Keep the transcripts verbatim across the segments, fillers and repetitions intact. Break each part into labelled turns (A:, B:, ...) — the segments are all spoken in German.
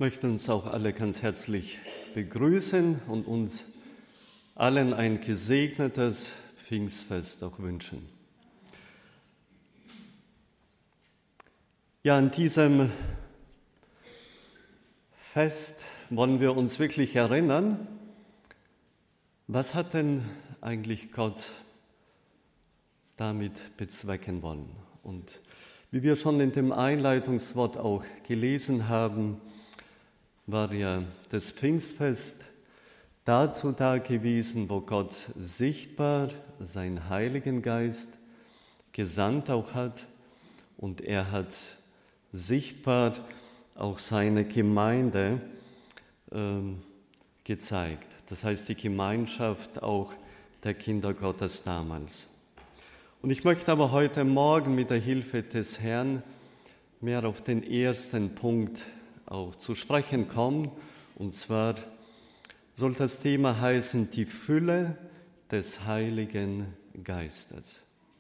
A: möchte uns auch alle ganz herzlich begrüßen und uns allen ein gesegnetes Pfingstfest auch wünschen. Ja, an diesem Fest wollen wir uns wirklich erinnern, was hat denn eigentlich Gott damit bezwecken wollen? Und wie wir schon in dem Einleitungswort auch gelesen haben, war ja das Pfingstfest dazu da gewesen, wo Gott sichtbar seinen Heiligen Geist gesandt auch hat und er hat sichtbar auch seine Gemeinde äh, gezeigt. Das heißt die Gemeinschaft auch der Kinder Gottes damals. Und ich möchte aber heute Morgen mit der Hilfe des Herrn mehr auf den ersten Punkt auch zu sprechen kommen. Und zwar soll das Thema heißen, die Fülle des Heiligen Geistes.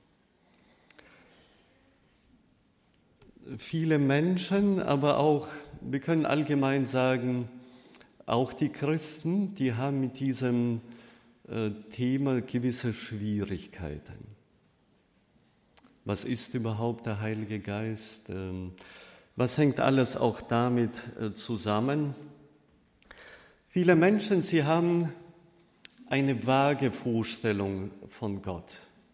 A: Viele Menschen, aber auch, wir können allgemein sagen, auch die Christen, die haben mit diesem äh, Thema gewisse Schwierigkeiten. Was ist überhaupt der Heilige Geist? Ähm, was hängt alles auch damit äh, zusammen? Viele Menschen, sie haben eine vage Vorstellung von Gott,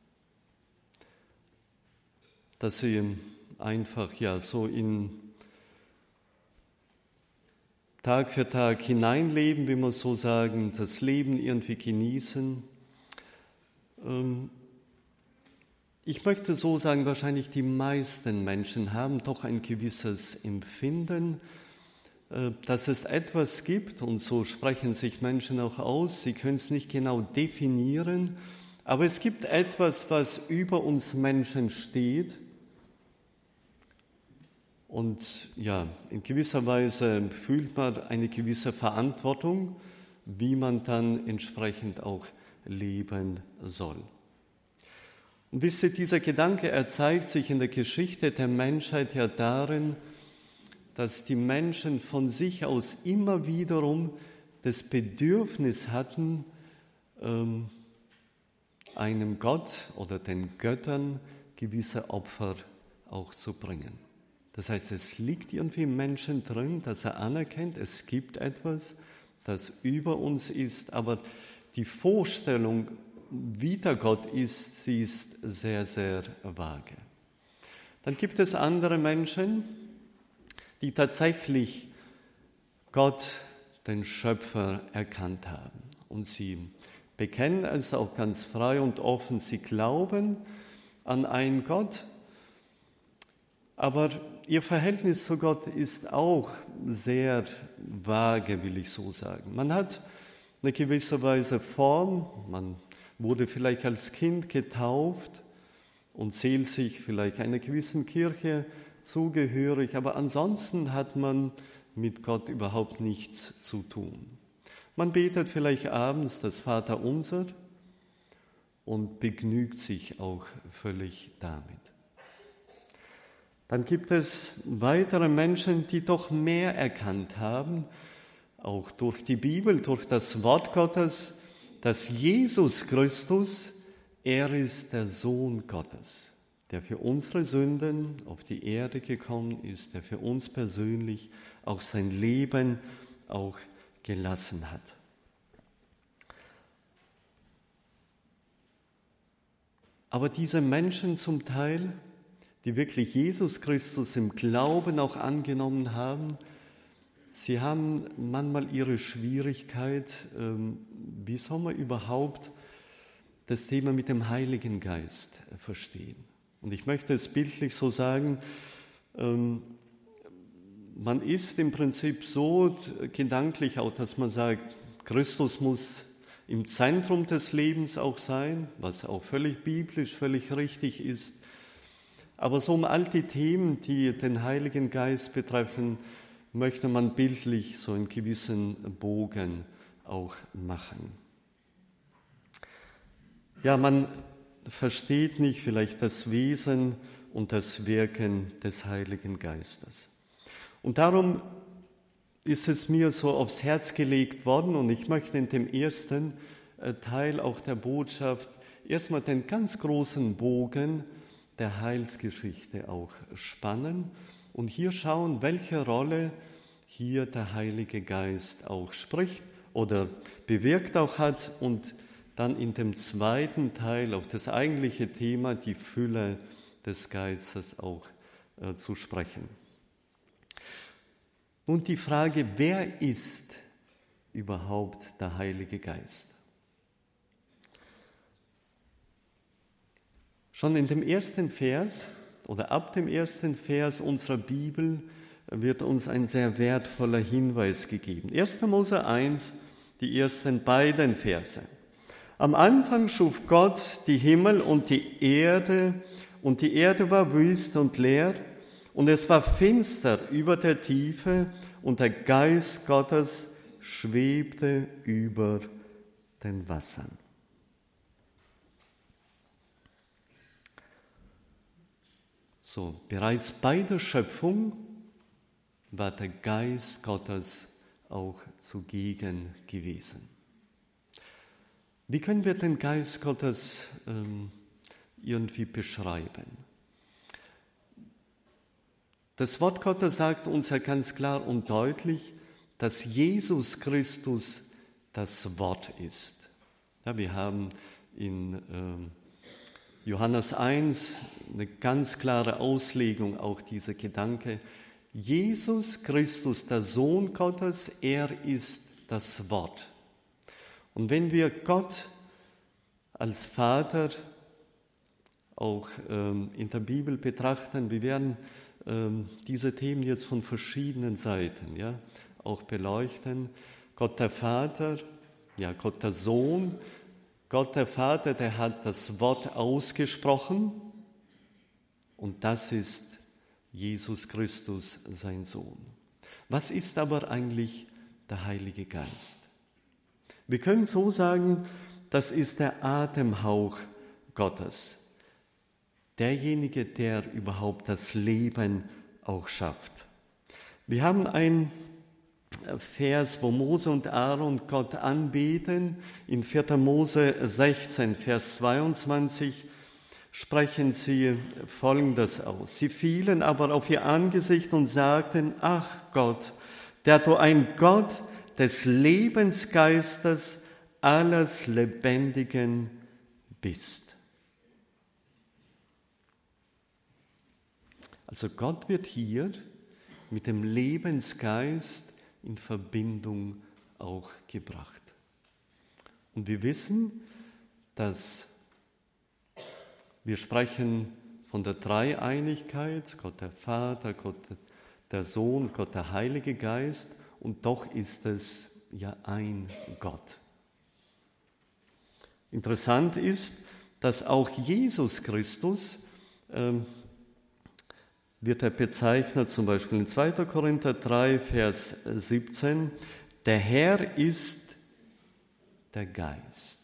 A: dass sie einfach ja so in Tag für Tag hineinleben, wie man so sagen, das Leben irgendwie genießen. Ich möchte so sagen, wahrscheinlich die meisten Menschen haben doch ein gewisses Empfinden, dass es etwas gibt, und so sprechen sich Menschen auch aus, sie können es nicht genau definieren, aber es gibt etwas, was über uns Menschen steht. Und ja, in gewisser Weise fühlt man eine gewisse Verantwortung, wie man dann entsprechend auch leben soll. Und wisst ihr, dieser Gedanke, er zeigt sich in der Geschichte der Menschheit ja darin, dass die Menschen von sich aus immer wiederum das Bedürfnis hatten, ähm, einem Gott oder den Göttern gewisse Opfer auch zu bringen. Das heißt, es liegt irgendwie im Menschen drin, dass er anerkennt, es gibt etwas, das über uns ist, aber die Vorstellung, wie der Gott ist, sie ist sehr, sehr vage. Dann gibt es andere Menschen, die tatsächlich Gott, den Schöpfer, erkannt haben. Und sie bekennen es auch ganz frei und offen, sie glauben an einen Gott, aber ihr Verhältnis zu Gott ist auch sehr vage, will ich so sagen. Man hat eine gewisse Weise Form, man wurde vielleicht als Kind getauft und zählt sich vielleicht einer gewissen Kirche zugehörig, aber ansonsten hat man mit Gott überhaupt nichts zu tun. Man betet vielleicht abends das Vaterunser und begnügt sich auch völlig damit. Dann gibt es weitere Menschen, die doch mehr erkannt haben, auch durch die Bibel, durch das Wort Gottes, dass Jesus Christus, er ist der Sohn Gottes, der für unsere Sünden auf die Erde gekommen ist, der für uns persönlich auch sein Leben auch gelassen hat. Aber diese Menschen zum Teil, die wirklich Jesus Christus im Glauben auch angenommen haben, sie haben manchmal ihre Schwierigkeit, wie soll man überhaupt das Thema mit dem Heiligen Geist verstehen. Und ich möchte es bildlich so sagen, man ist im Prinzip so gedanklich auch, dass man sagt, Christus muss im Zentrum des Lebens auch sein, was auch völlig biblisch, völlig richtig ist. Aber so um all die Themen, die den Heiligen Geist betreffen, möchte man bildlich so einen gewissen Bogen auch machen. Ja, man versteht nicht vielleicht das Wesen und das Wirken des Heiligen Geistes. Und darum ist es mir so aufs Herz gelegt worden und ich möchte in dem ersten Teil auch der Botschaft erstmal den ganz großen Bogen der Heilsgeschichte auch spannen und hier schauen, welche Rolle hier der Heilige Geist auch spricht oder bewirkt auch hat und dann in dem zweiten Teil auf das eigentliche Thema, die Fülle des Geistes auch äh, zu sprechen. Nun die Frage, wer ist überhaupt der Heilige Geist? Schon in dem ersten Vers oder ab dem ersten Vers unserer Bibel wird uns ein sehr wertvoller Hinweis gegeben. erster Mose eins, die ersten beiden Verse. Am Anfang schuf Gott die Himmel und die Erde, und die Erde war wüst und leer, und es war finster über der Tiefe, und der Geist Gottes schwebte über den Wassern. So, bereits bei der Schöpfung war der Geist Gottes auch zugegen gewesen. Wie können wir den Geist Gottes ähm, irgendwie beschreiben? Das Wort Gottes sagt uns ja ganz klar und deutlich, dass Jesus Christus das Wort ist. Ja, wir haben in ähm, Johannes eins eine ganz klare Auslegung, auch dieser Gedanke. Jesus Christus, der Sohn Gottes, er ist das Wort. Und wenn wir Gott als Vater auch ähm, in der Bibel betrachten, wir werden ähm, diese Themen jetzt von verschiedenen Seiten ja, auch beleuchten. Gott der Vater, ja Gott der Sohn, Gott der Vater, der hat das Wort ausgesprochen und das ist Jesus Christus, sein Sohn. Was ist aber eigentlich der Heilige Geist? Wir können so sagen, das ist der Atemhauch Gottes. Derjenige, der überhaupt das Leben auch schafft. Wir haben ein Vers, wo Mose und Aaron Gott anbeten. In vierter Mose sechzehn, Vers zweiundzwanzig sprechen sie Folgendes aus. Sie fielen aber auf ihr Angesicht und sagten, ach Gott, der du ein Gott des Lebensgeistes alles Lebendigen bist. Also Gott wird hier mit dem Lebensgeist in Verbindung auch gebracht. Und wir wissen, dass wir sprechen von der Dreieinigkeit, Gott der Vater, Gott der Sohn, Gott der Heilige Geist, und doch ist es ja ein Gott. Interessant ist, dass auch Jesus Christus, ähm, wird er bezeichnet, zum Beispiel in zweiter Korinther drei, Vers siebzehn, der Herr ist der Geist.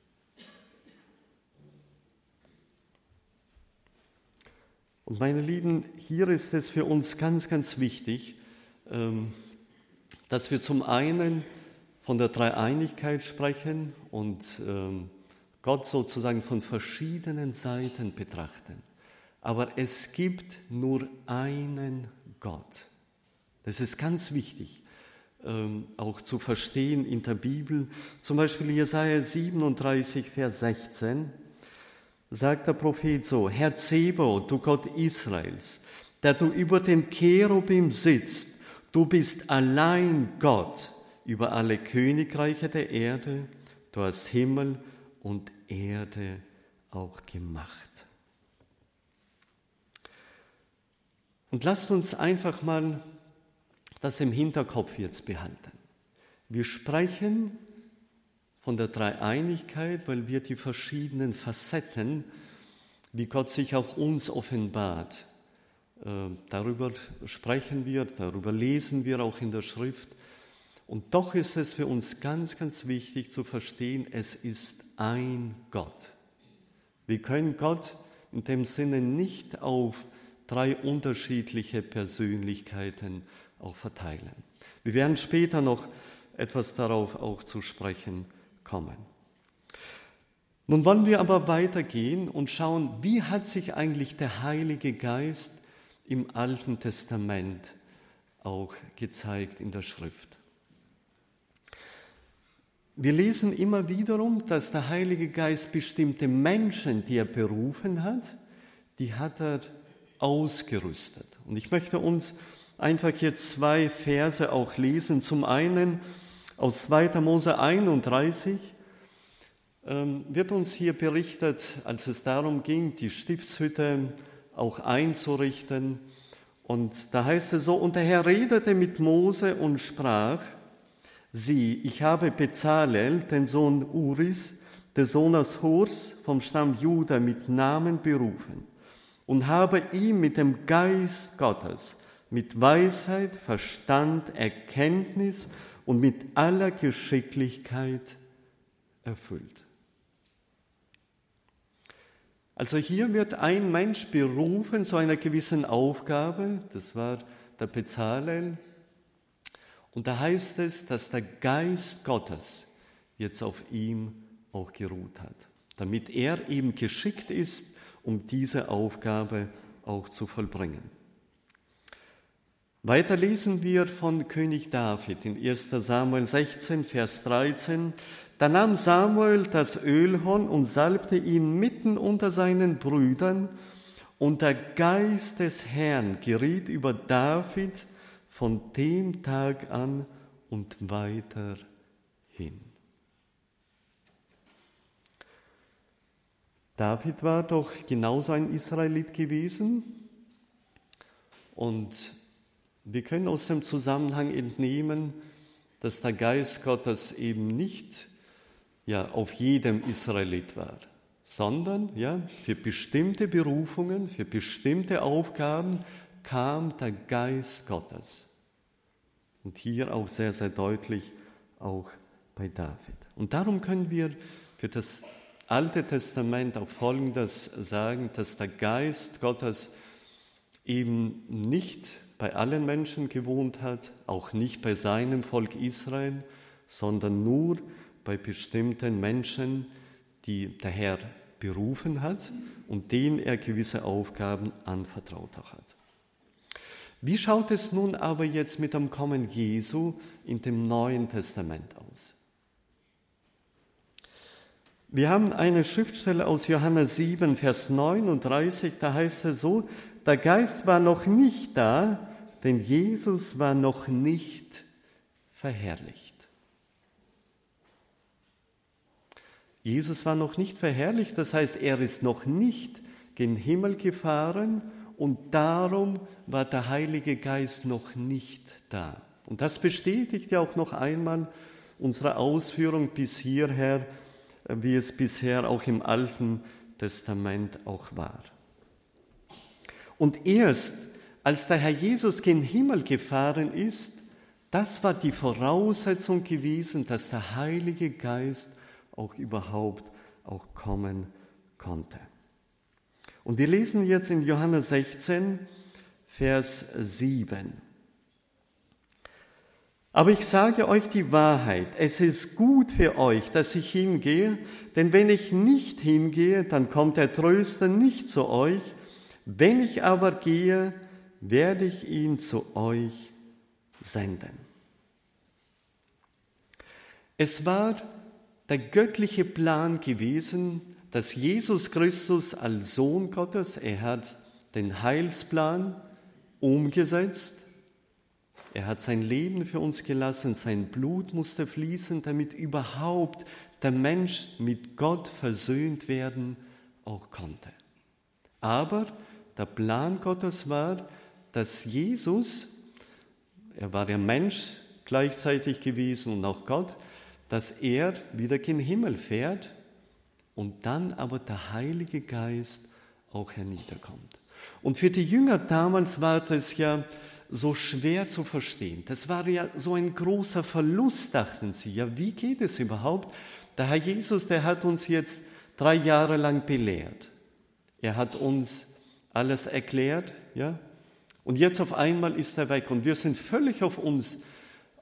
A: Und meine Lieben, hier ist es für uns ganz, ganz wichtig, dass wir zum einen von der Dreieinigkeit sprechen und Gott sozusagen von verschiedenen Seiten betrachten. Aber es gibt nur einen Gott. Das ist ganz wichtig, ähm, auch zu verstehen in der Bibel. Zum Beispiel Jesaja siebenunddreißig, Vers sechzehn, sagt der Prophet so, Herr Zebaoth, du Gott Israels, der du über den Cherubim sitzt, du bist allein Gott über alle Königreiche der Erde, du hast Himmel und Erde auch gemacht. Und lasst uns einfach mal das im Hinterkopf jetzt behalten. Wir sprechen von der Dreieinigkeit, weil wir die verschiedenen Facetten, wie Gott sich auch uns offenbart, äh, darüber sprechen wir, darüber lesen wir auch in der Schrift. Und doch ist es für uns ganz, ganz wichtig zu verstehen, es ist ein Gott. Wir können Gott in dem Sinne nicht auf drei unterschiedliche Persönlichkeiten auch verteilen. Wir werden später noch etwas darauf auch zu sprechen kommen. Nun wollen wir aber weitergehen und schauen, wie hat sich eigentlich der Heilige Geist im Alten Testament auch gezeigt in der Schrift. Wir lesen immer wiederum, dass der Heilige Geist bestimmte Menschen, die er berufen hat, die hat er ausgerüstet. Und ich möchte uns einfach jetzt zwei Verse auch lesen. Zum einen aus zweiter Mose einunddreißig ähm, wird uns hier berichtet, als es darum ging, die Stiftshütte auch einzurichten. Und da heißt es so, und der Herr redete mit Mose und sprach, sieh, ich habe Bezalel, den Sohn Uris, des Sohnes Hurs, vom Stamm Juda mit Namen berufen und habe ihn mit dem Geist Gottes, mit Weisheit, Verstand, Erkenntnis und mit aller Geschicklichkeit erfüllt. Also hier wird ein Mensch berufen zu einer gewissen Aufgabe, das war der Bezalel. Und da heißt es, dass der Geist Gottes jetzt auf ihm auch geruht hat, damit er eben geschickt ist, um diese Aufgabe auch zu vollbringen. Weiter lesen wir von König David in erster Samuel sechzehn, Vers dreizehn. Da nahm Samuel das Ölhorn und salbte ihn mitten unter seinen Brüdern, und der Geist des Herrn geriet über David von dem Tag an und weiter hin. David war doch genauso ein Israelit gewesen, und wir können aus dem Zusammenhang entnehmen, dass der Geist Gottes eben nicht ja, auf jedem Israelit war, sondern ja, für bestimmte Berufungen, für bestimmte Aufgaben kam der Geist Gottes. Und hier auch sehr, sehr deutlich auch bei David. Und darum können wir für das Alte Testament auch Folgendes sagen, dass der Geist Gottes eben nicht bei allen Menschen gewohnt hat, auch nicht bei seinem Volk Israel, sondern nur bei bestimmten Menschen, die der Herr berufen hat und denen er gewisse Aufgaben anvertraut hat. Wie schaut es nun aber jetzt mit dem Kommen Jesu in dem Neuen Testament aus? Wir haben eine Schriftstelle aus Johannes sieben, Vers neununddreißig, da heißt es so, der Geist war noch nicht da, denn Jesus war noch nicht verherrlicht. Jesus war noch nicht verherrlicht, das heißt, er ist noch nicht gen Himmel gefahren und darum war der Heilige Geist noch nicht da. Und das bestätigt ja auch noch einmal unsere Ausführung bis hierher, wie es bisher auch im Alten Testament auch war. Und erst als der Herr Jesus gen Himmel gefahren ist, das war die Voraussetzung gewesen, dass der Heilige Geist auch überhaupt auch kommen konnte. Und wir lesen jetzt in Johannes sechzehn, Vers sieben. Aber ich sage euch die Wahrheit, es ist gut für euch, dass ich hingehe, denn wenn ich nicht hingehe, dann kommt der Tröster nicht zu euch. Wenn ich aber gehe, werde ich ihn zu euch senden. Es war der göttliche Plan gewesen, dass Jesus Christus als Sohn Gottes, er hat den Heilsplan umgesetzt, er hat sein Leben für uns gelassen, sein Blut musste fließen, damit überhaupt der Mensch mit Gott versöhnt werden auch konnte. Aber der Plan Gottes war, dass Jesus, er war ja Mensch gleichzeitig gewesen und auch Gott, dass er wieder gen Himmel fährt und dann aber der Heilige Geist auch herniederkommt. Und für die Jünger damals war das ja so schwer zu verstehen. Das war ja so ein großer Verlust, dachten sie. Ja, wie geht es überhaupt? Der Herr Jesus, der hat uns jetzt drei Jahre lang belehrt. Er hat uns alles erklärt, ja. Und jetzt auf einmal ist er weg und wir sind völlig auf uns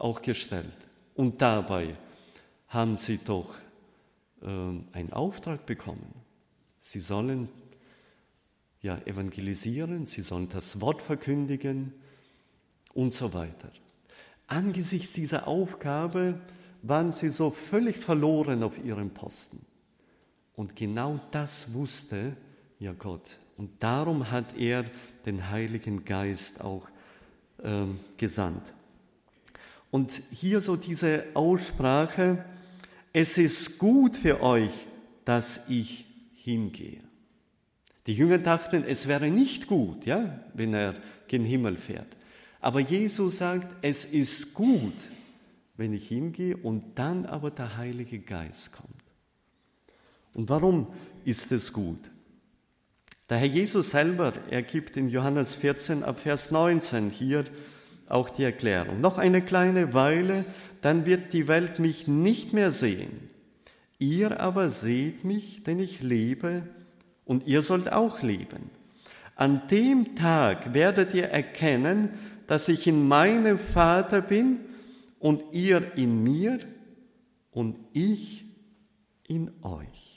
A: auch gestellt. Und dabei haben sie doch äh, einen Auftrag bekommen. Sie sollen ja evangelisieren, sie sollen das Wort verkündigen und so weiter. Angesichts dieser Aufgabe waren sie so völlig verloren auf ihrem Posten. Und genau das wusste ja Gott. Und darum hat er den Heiligen Geist auch äh, gesandt. Und hier so diese Aussprache: Es ist gut für euch, dass ich hingehe. Die Jünger dachten, es wäre nicht gut, ja, wenn er gen Himmel fährt. Aber Jesus sagt, es ist gut, wenn ich hingehe und dann aber der Heilige Geist kommt. Und warum ist es gut? Der Herr Jesus selber, er gibt in Johannes vierzehn ab Vers neunzehn hier auch die Erklärung. Noch eine kleine Weile, dann wird die Welt mich nicht mehr sehen. Ihr aber seht mich, denn ich lebe, und ihr sollt auch leben. An dem Tag werdet ihr erkennen, dass ich in meinem Vater bin und ihr in mir und ich in euch.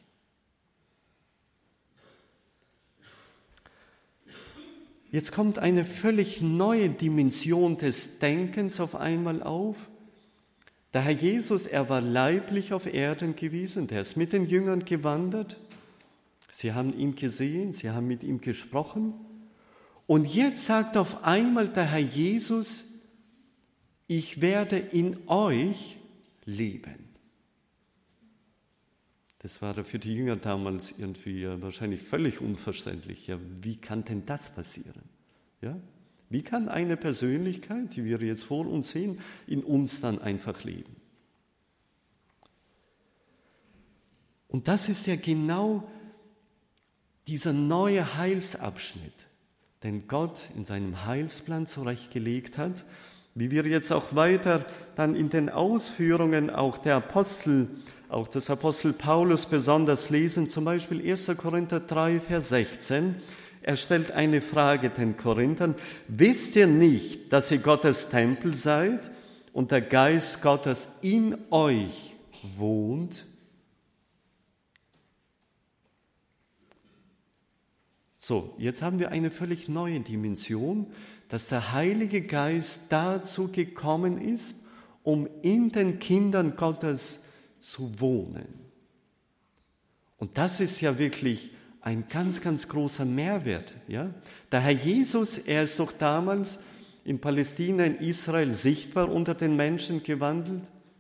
A: Jetzt kommt eine völlig neue Dimension des Denkens auf einmal auf. Der Herr Jesus, er war leiblich auf Erden gewesen, der ist mit den Jüngern gewandert. Sie haben ihn gesehen, sie haben mit ihm gesprochen. Und jetzt sagt auf einmal der Herr Jesus, ich werde in euch leben. Das war für die Jünger damals irgendwie wahrscheinlich völlig unverständlich. Ja, wie kann denn das passieren? Ja? Wie kann eine Persönlichkeit, die wir jetzt vor uns sehen, in uns dann einfach leben? Und das ist ja genau dieser neue Heilsabschnitt, den Gott in seinem Heilsplan zurechtgelegt hat, wie wir jetzt auch weiter dann in den Ausführungen auch der Apostel, auch des Apostel Paulus besonders lesen, zum Beispiel erster Korinther drei, Vers sechzehn. Er stellt eine Frage den Korinthern: Wisst ihr nicht, dass ihr Gottes Tempel seid und der Geist Gottes in euch wohnt? So, jetzt haben wir eine völlig neue Dimension, dass der Heilige Geist dazu gekommen ist, um in den Kindern Gottes zu wohnen. Und das ist ja wirklich ein ganz, ganz großer Mehrwert. Ja? Der Herr Jesus, er ist doch damals in Palästina, in Israel sichtbar unter den Menschen gewandelt.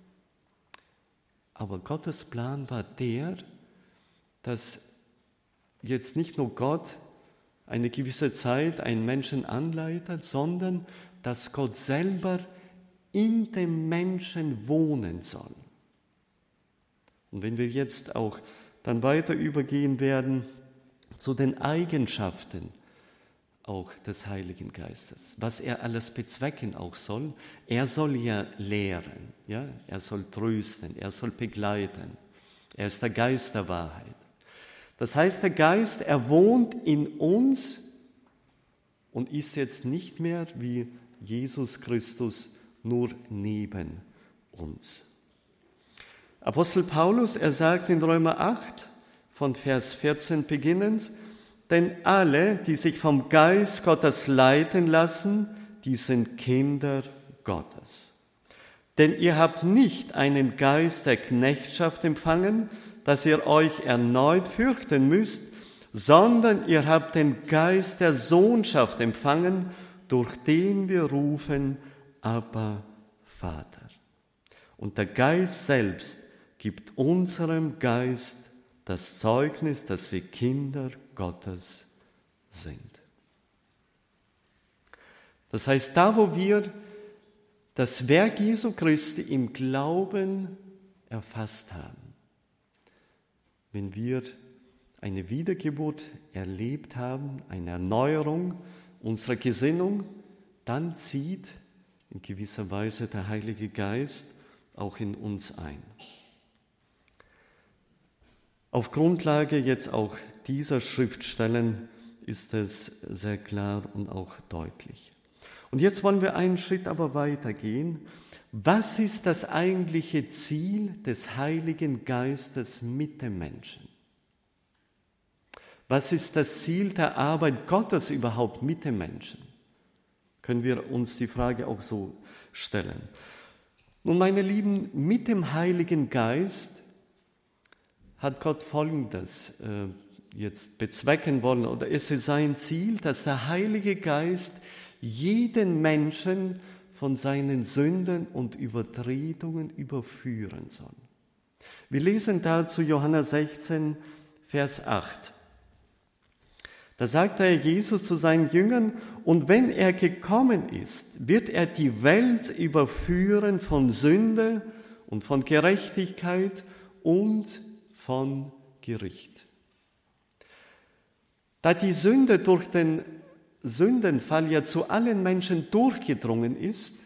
A: Aber Gottes Plan war der, dass jetzt nicht nur Gott eine gewisse Zeit einen Menschen anleitet, sondern dass Gott selber in dem Menschen wohnen soll. Und wenn wir jetzt auch dann weiter übergehen werden zu den Eigenschaften auch des Heiligen Geistes, was er alles bezwecken auch soll, er soll ja lehren, ja? Er soll trösten, er soll begleiten, er ist der Geist der Wahrheit. Das heißt, der Geist, er wohnt in uns und ist jetzt nicht mehr wie Jesus Christus nur neben uns. Apostel Paulus, er sagt in Römer acht, von Vers vierzehn beginnend: Denn alle, die sich vom Geist Gottes leiten lassen, die sind Kinder Gottes. Denn ihr habt nicht einen Geist der Knechtschaft empfangen, dass ihr euch erneut fürchten müsst, sondern ihr habt den Geist der Sohnschaft empfangen, durch den wir rufen, Abba, Vater. Und der Geist selbst gibt unserem Geist das Zeugnis, dass wir Kinder Gottes sind. Das heißt, da wo wir das Werk Jesu Christi im Glauben erfasst haben, wenn wir eine Wiedergeburt erlebt haben, eine Erneuerung unserer Gesinnung, dann zieht in gewisser Weise der Heilige Geist auch in uns ein. Auf Grundlage jetzt auch dieser Schriftstellen ist es sehr klar und auch deutlich. Und jetzt wollen wir einen Schritt aber weitergehen. Was ist das eigentliche Ziel des Heiligen Geistes mit dem Menschen? Was ist das Ziel der Arbeit Gottes überhaupt mit dem Menschen? Können wir uns die Frage auch so stellen. Nun, meine Lieben, mit dem Heiligen Geist hat Gott Folgendes äh, jetzt bezwecken wollen, oder es ist sein Ziel, dass der Heilige Geist jeden Menschen von seinen Sünden und Übertretungen überführen soll. Wir lesen dazu Johannes sechzehn, Vers acht. Da sagt der Jesus zu seinen Jüngern, und wenn er gekommen ist, wird er die Welt überführen von Sünde und von Gerechtigkeit und von Gericht. Da die Sünde durch den Sündenfall ja zu allen Menschen durchgedrungen ist,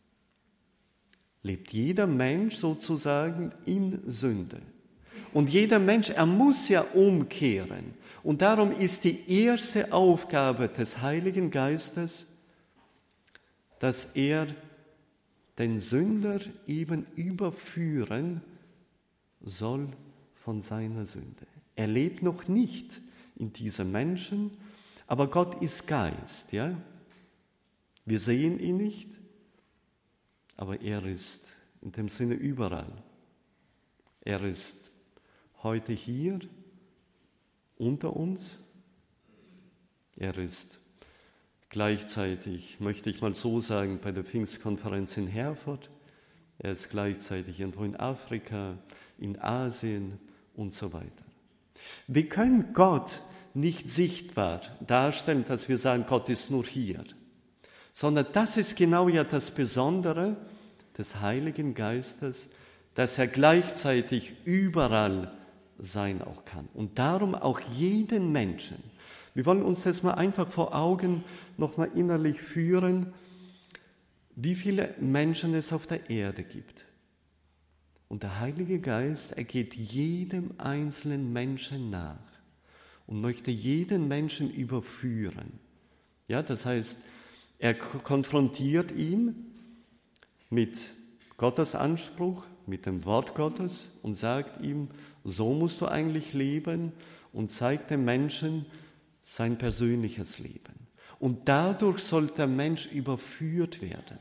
A: lebt jeder Mensch sozusagen in Sünde. Und jeder Mensch, er muss ja umkehren. Und darum ist die erste Aufgabe des Heiligen Geistes, dass er den Sünder eben überführen soll von seiner Sünde. Er lebt noch nicht in diesem Menschen, aber Gott ist Geist, ja? Wir sehen ihn nicht, aber er ist in dem Sinne überall. Er ist heute hier unter uns. Er ist gleichzeitig, möchte ich mal so sagen, bei der Pfingstkonferenz in Herford. Er ist gleichzeitig irgendwo in Afrika, in Asien und so weiter. Wir können Gott nicht sichtbar darstellen, dass wir sagen, Gott ist nur hier, sondern das ist genau ja das Besondere des Heiligen Geistes, dass er gleichzeitig überall sein auch kann und darum auch jeden Menschen. Wir wollen uns das mal einfach vor Augen nochmal innerlich führen, wie viele Menschen es auf der Erde gibt. Und der Heilige Geist, er geht jedem einzelnen Menschen nach und möchte jeden Menschen überführen. Ja, das heißt, er konfrontiert ihn mit Gottes Anspruch, mit dem Wort Gottes und sagt ihm, so musst du eigentlich leben, und zeigt dem Menschen sein persönliches Leben. Und dadurch soll der Mensch überführt werden.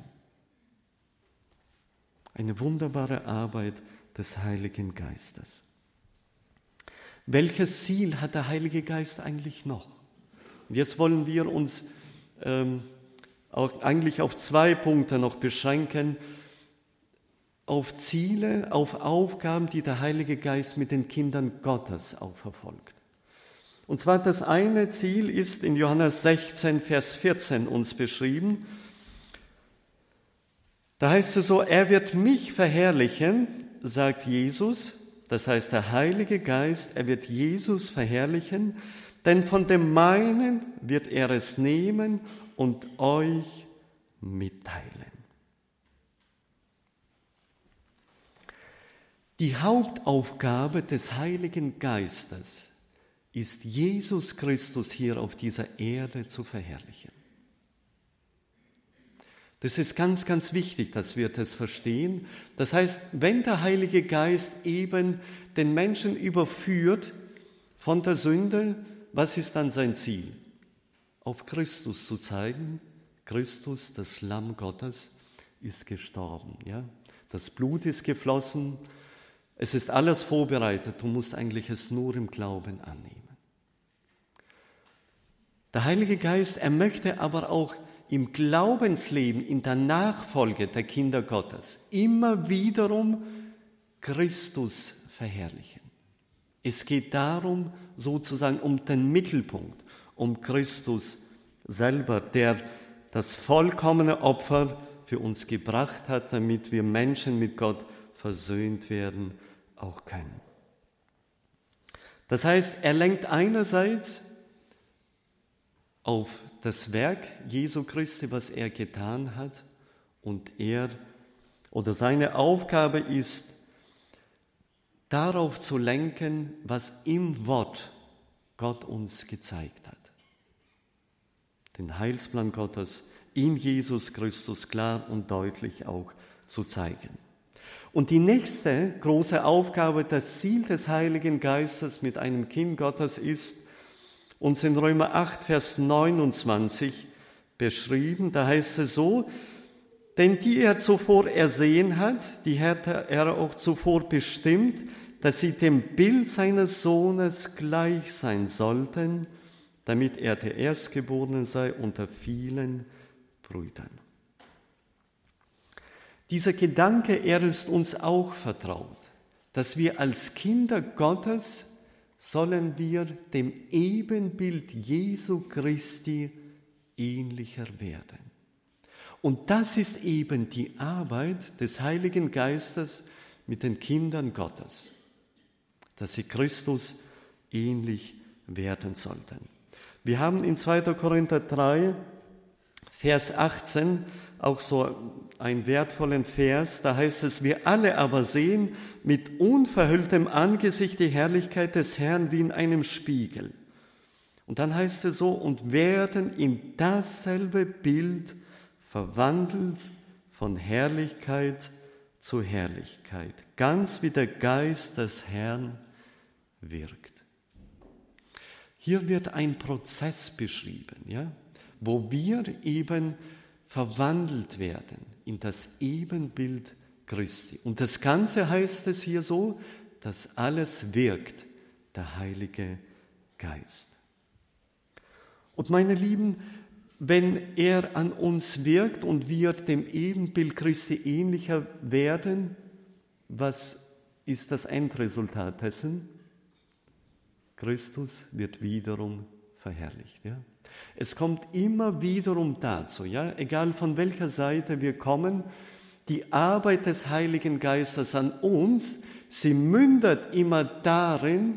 A: Eine wunderbare Arbeit des Heiligen Geistes. Welches Ziel hat der Heilige Geist eigentlich noch? Und jetzt wollen wir uns ähm, auch eigentlich auf zwei Punkte noch beschränken, auf Ziele, auf Aufgaben, die der Heilige Geist mit den Kindern Gottes auch verfolgt. Und zwar das eine Ziel ist in Johannes sechzehn, Vers vierzehn uns beschrieben. Da heißt es so, er wird mich verherrlichen, sagt Jesus, das heißt der Heilige Geist, er wird Jesus verherrlichen, denn von dem meinen wird er es nehmen und euch mitteilen. Die Hauptaufgabe des Heiligen Geistes ist, Jesus Christus hier auf dieser Erde zu verherrlichen. Das ist ganz, ganz wichtig, dass wir das verstehen. Das heißt, wenn der Heilige Geist eben den Menschen überführt von der Sünde, was ist dann sein Ziel? Auf Christus zu zeigen. Christus, das Lamm Gottes, ist gestorben. Ja? Das Blut ist geflossen. Es ist alles vorbereitet. Du musst eigentlich es nur im Glauben annehmen. Der Heilige Geist, er möchte aber auch im Glaubensleben, in der Nachfolge der Kinder Gottes immer wiederum Christus verherrlichen. Es geht darum, sozusagen um den Mittelpunkt, um Christus selber, der das vollkommene Opfer für uns gebracht hat, damit wir Menschen mit Gott versöhnt werden auch können. Das heißt, er lenkt einerseits auf das Werk Jesu Christi, was er getan hat, und er oder seine Aufgabe ist, darauf zu lenken, was im Wort Gott uns gezeigt hat. Den Heilsplan Gottes in Jesus Christus klar und deutlich auch zu zeigen. Und die nächste große Aufgabe, das Ziel des Heiligen Geistes mit einem Kind Gottes ist uns in Römer acht, Vers neunundzwanzig beschrieben. Da heißt es so: Denn die er zuvor ersehen hat, die hat er auch zuvor bestimmt, dass sie dem Bild seines Sohnes gleich sein sollten, damit er der Erstgeborene sei unter vielen Brüdern. Dieser Gedanke, er ist uns auch vertraut, dass wir als Kinder Gottes sollen wir dem Ebenbild Jesu Christi ähnlicher werden. Und das ist eben die Arbeit des Heiligen Geistes mit den Kindern Gottes, dass sie Christus ähnlich werden sollten. Wir haben in zweiter Korinther drei, Vers achtzehn, auch so einen wertvollen Vers, da heißt es: Wir alle aber sehen mit unverhülltem Angesicht die Herrlichkeit des Herrn wie in einem Spiegel. Und dann heißt es so: Und werden in dasselbe Bild verwandelt von Herrlichkeit zu Herrlichkeit, ganz wie der Geist des Herrn wirkt. Hier wird ein Prozess beschrieben, ja, wo wir eben verwandelt werden in das Ebenbild Christi. Und das Ganze heißt es hier so, dass alles wirkt, der Heilige Geist. Und meine Lieben, wenn er an uns wirkt und wir dem Ebenbild Christi ähnlicher werden, was ist das Endresultat dessen? Christus wird wiederum verherrlicht. Ja? Es kommt immer wiederum dazu, ja, egal von welcher Seite wir kommen, die Arbeit des Heiligen Geistes an uns, sie mündet immer darin,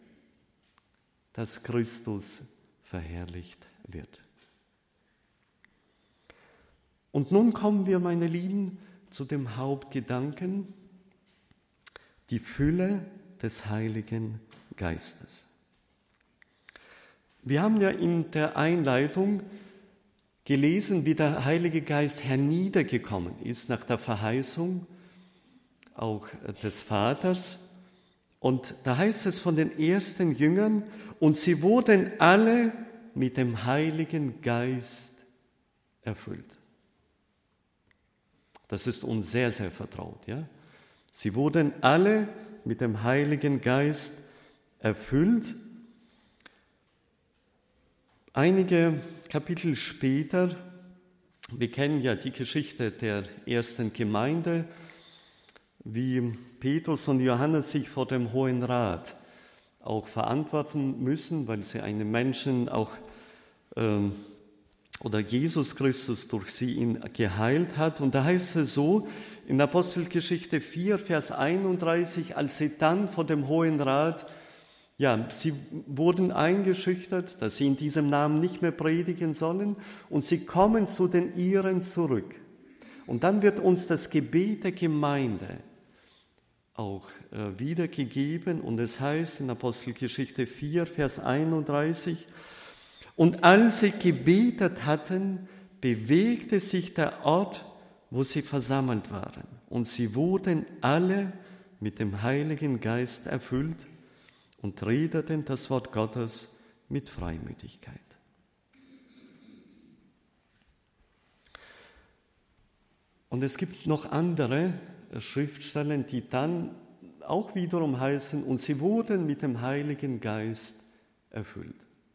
A: dass Christus verherrlicht wird. Und nun kommen wir, meine Lieben, zu dem Hauptgedanken, die Fülle des Heiligen Geistes. Wir haben ja in der Einleitung gelesen, wie der Heilige Geist herniedergekommen ist nach der Verheißung auch des Vaters. Und da heißt es von den ersten Jüngern: Und sie wurden alle mit dem Heiligen Geist erfüllt. Das ist uns sehr, sehr vertraut. Ja? Sie wurden alle mit dem Heiligen Geist erfüllt. Einige Kapitel später, wir kennen ja die Geschichte der ersten Gemeinde, wie Petrus und Johannes sich vor dem Hohen Rat auch verantworten müssen, weil sie einen Menschen auch ähm, oder Jesus Christus durch sie ihn geheilt hat. Und da heißt es so in Apostelgeschichte vier, Vers einunddreißig, als sie dann vor dem Hohen Rat, ja, sie wurden eingeschüchtert, dass sie in diesem Namen nicht mehr predigen sollen, und sie kommen zu den Ihren zurück. Und dann wird uns das Gebet der Gemeinde auch äh, wiedergegeben, und es heißt in Apostelgeschichte vier, Vers einunddreißig, und als sie gebetet hatten, bewegte sich der Ort, wo sie versammelt waren, und sie wurden alle mit dem Heiligen Geist erfüllt und redeten das Wort Gottes mit Freimütigkeit. Und es gibt noch andere Schriftstellen, die dann auch wiederum heißen: Und sie wurden mit dem Heiligen Geist erfüllt.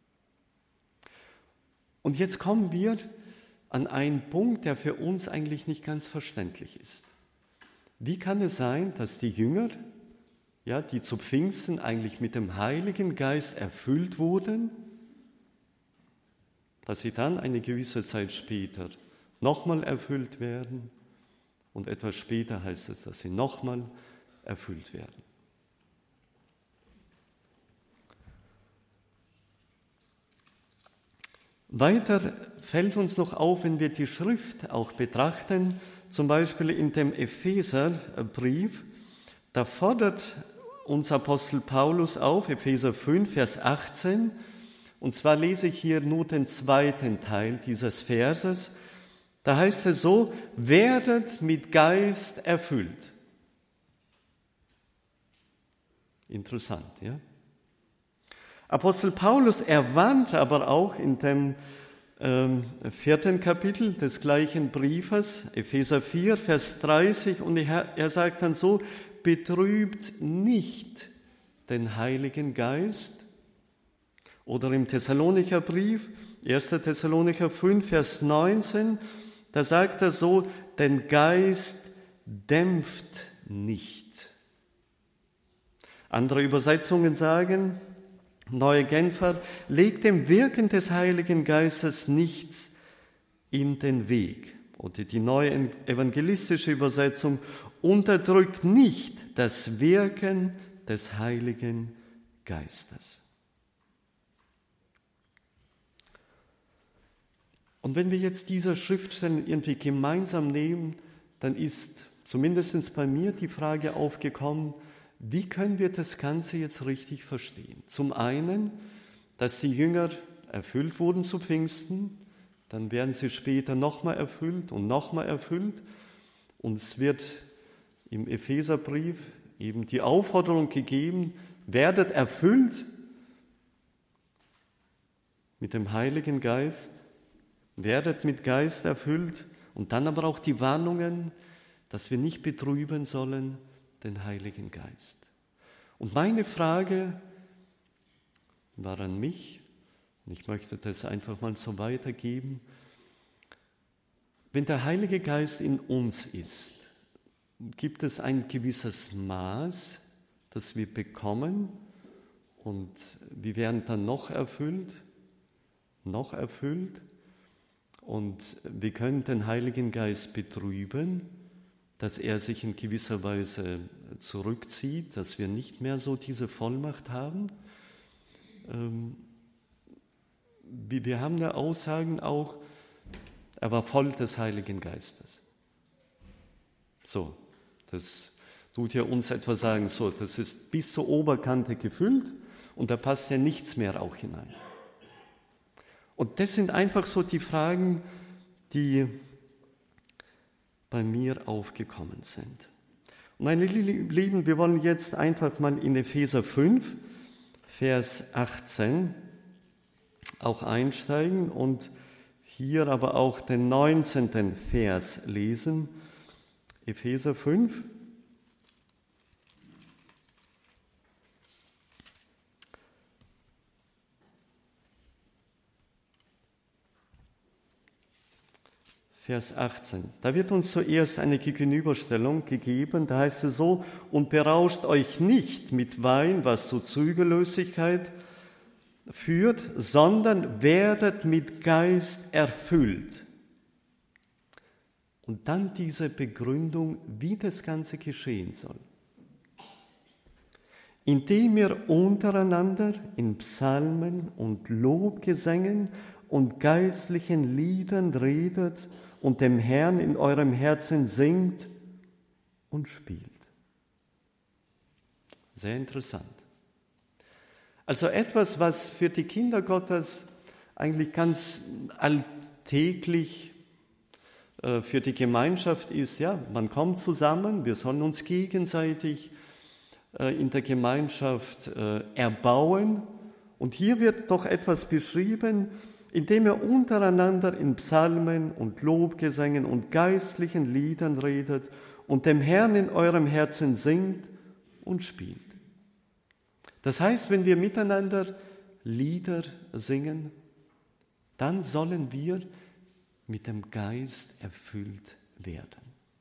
A: Und jetzt kommen wir an einen Punkt, der für uns eigentlich nicht ganz verständlich ist. Wie kann es sein, dass die Jünger, ja, die zu Pfingsten eigentlich mit dem Heiligen Geist erfüllt wurden, dass sie dann eine gewisse Zeit später nochmal erfüllt werden, und etwas später heißt es, dass sie nochmal erfüllt werden? Weiter fällt uns noch auf, wenn wir die Schrift auch betrachten, zum Beispiel in dem Epheserbrief, da fordert uns Apostel Paulus auf, Epheser fünf, Vers achtzehn, und zwar lese ich hier nur den zweiten Teil dieses Verses, Da heißt es so, werdet mit Geist erfüllt. Interessant, ja? Apostel Paulus, er warnt aber auch in dem ähm, vierten Kapitel des gleichen Briefes, Epheser vier, Vers dreißig, und er, er sagt dann so, betrübt nicht den Heiligen Geist. Oder im Thessalonicher Brief, erster Thessalonicher fünf, Vers neunzehn, da sagt er so, den Geist dämpft nicht. Andere Übersetzungen sagen, Neue Genfer, legt dem Wirken des Heiligen Geistes nichts in den Weg. Oder die neue evangelistische Übersetzung, unterdrückt nicht das Wirken des Heiligen Geistes. Und wenn wir jetzt diese Schriftstellen irgendwie gemeinsam nehmen, dann ist zumindest bei mir die Frage aufgekommen, wie können wir das Ganze jetzt richtig verstehen? Zum einen, dass die Jünger erfüllt wurden zu Pfingsten, dann werden sie später nochmal erfüllt und nochmal erfüllt. Uns wird im Epheserbrief eben die Aufforderung gegeben, werdet erfüllt mit dem Heiligen Geist, werdet mit Geist erfüllt und dann aber auch die Warnungen, dass wir nicht betrüben sollen, den Heiligen Geist. Und meine Frage war an mich, und ich möchte das einfach mal so weitergeben, wenn der Heilige Geist in uns ist, gibt es ein gewisses Maß, das wir bekommen und wir werden dann noch erfüllt, noch erfüllt und wir können den Heiligen Geist betrüben, dass er sich in gewisser Weise zurückzieht, dass wir nicht mehr so diese Vollmacht haben. Wir haben ja Aussagen auch, er war voll des Heiligen Geistes. So, das tut ja uns etwa sagen, so, das ist bis zur Oberkante gefüllt und da passt ja nichts mehr auch hinein. Und das sind einfach so die Fragen, die bei mir aufgekommen sind. Meine Lieben, wir wollen jetzt einfach mal in Epheser fünf, Vers achtzehn auch einsteigen und hier aber auch den neunzehnten Vers lesen. Epheser fünf. Vers achtzehn. Da wird uns zuerst eine Gegenüberstellung gegeben, da heißt es so, und berauscht euch nicht mit Wein, was zur Zügellosigkeit führt, sondern werdet mit Geist erfüllt. Und dann diese Begründung, wie das Ganze geschehen soll. Indem ihr untereinander in Psalmen und Lobgesängen und geistlichen Liedern redet und dem Herrn in eurem Herzen singt und spielt. Sehr interessant. Also etwas, was für die Kinder Gottes eigentlich ganz alltäglich äh, für die Gemeinschaft ist. Ja, man kommt zusammen, wir sollen uns gegenseitig äh, in der Gemeinschaft äh, erbauen. Und hier wird doch etwas beschrieben, indem ihr untereinander in Psalmen und Lobgesängen und geistlichen Liedern redet und dem Herrn in eurem Herzen singt und spielt. Das heißt, wenn wir miteinander Lieder singen, dann sollen wir mit dem Geist erfüllt werden.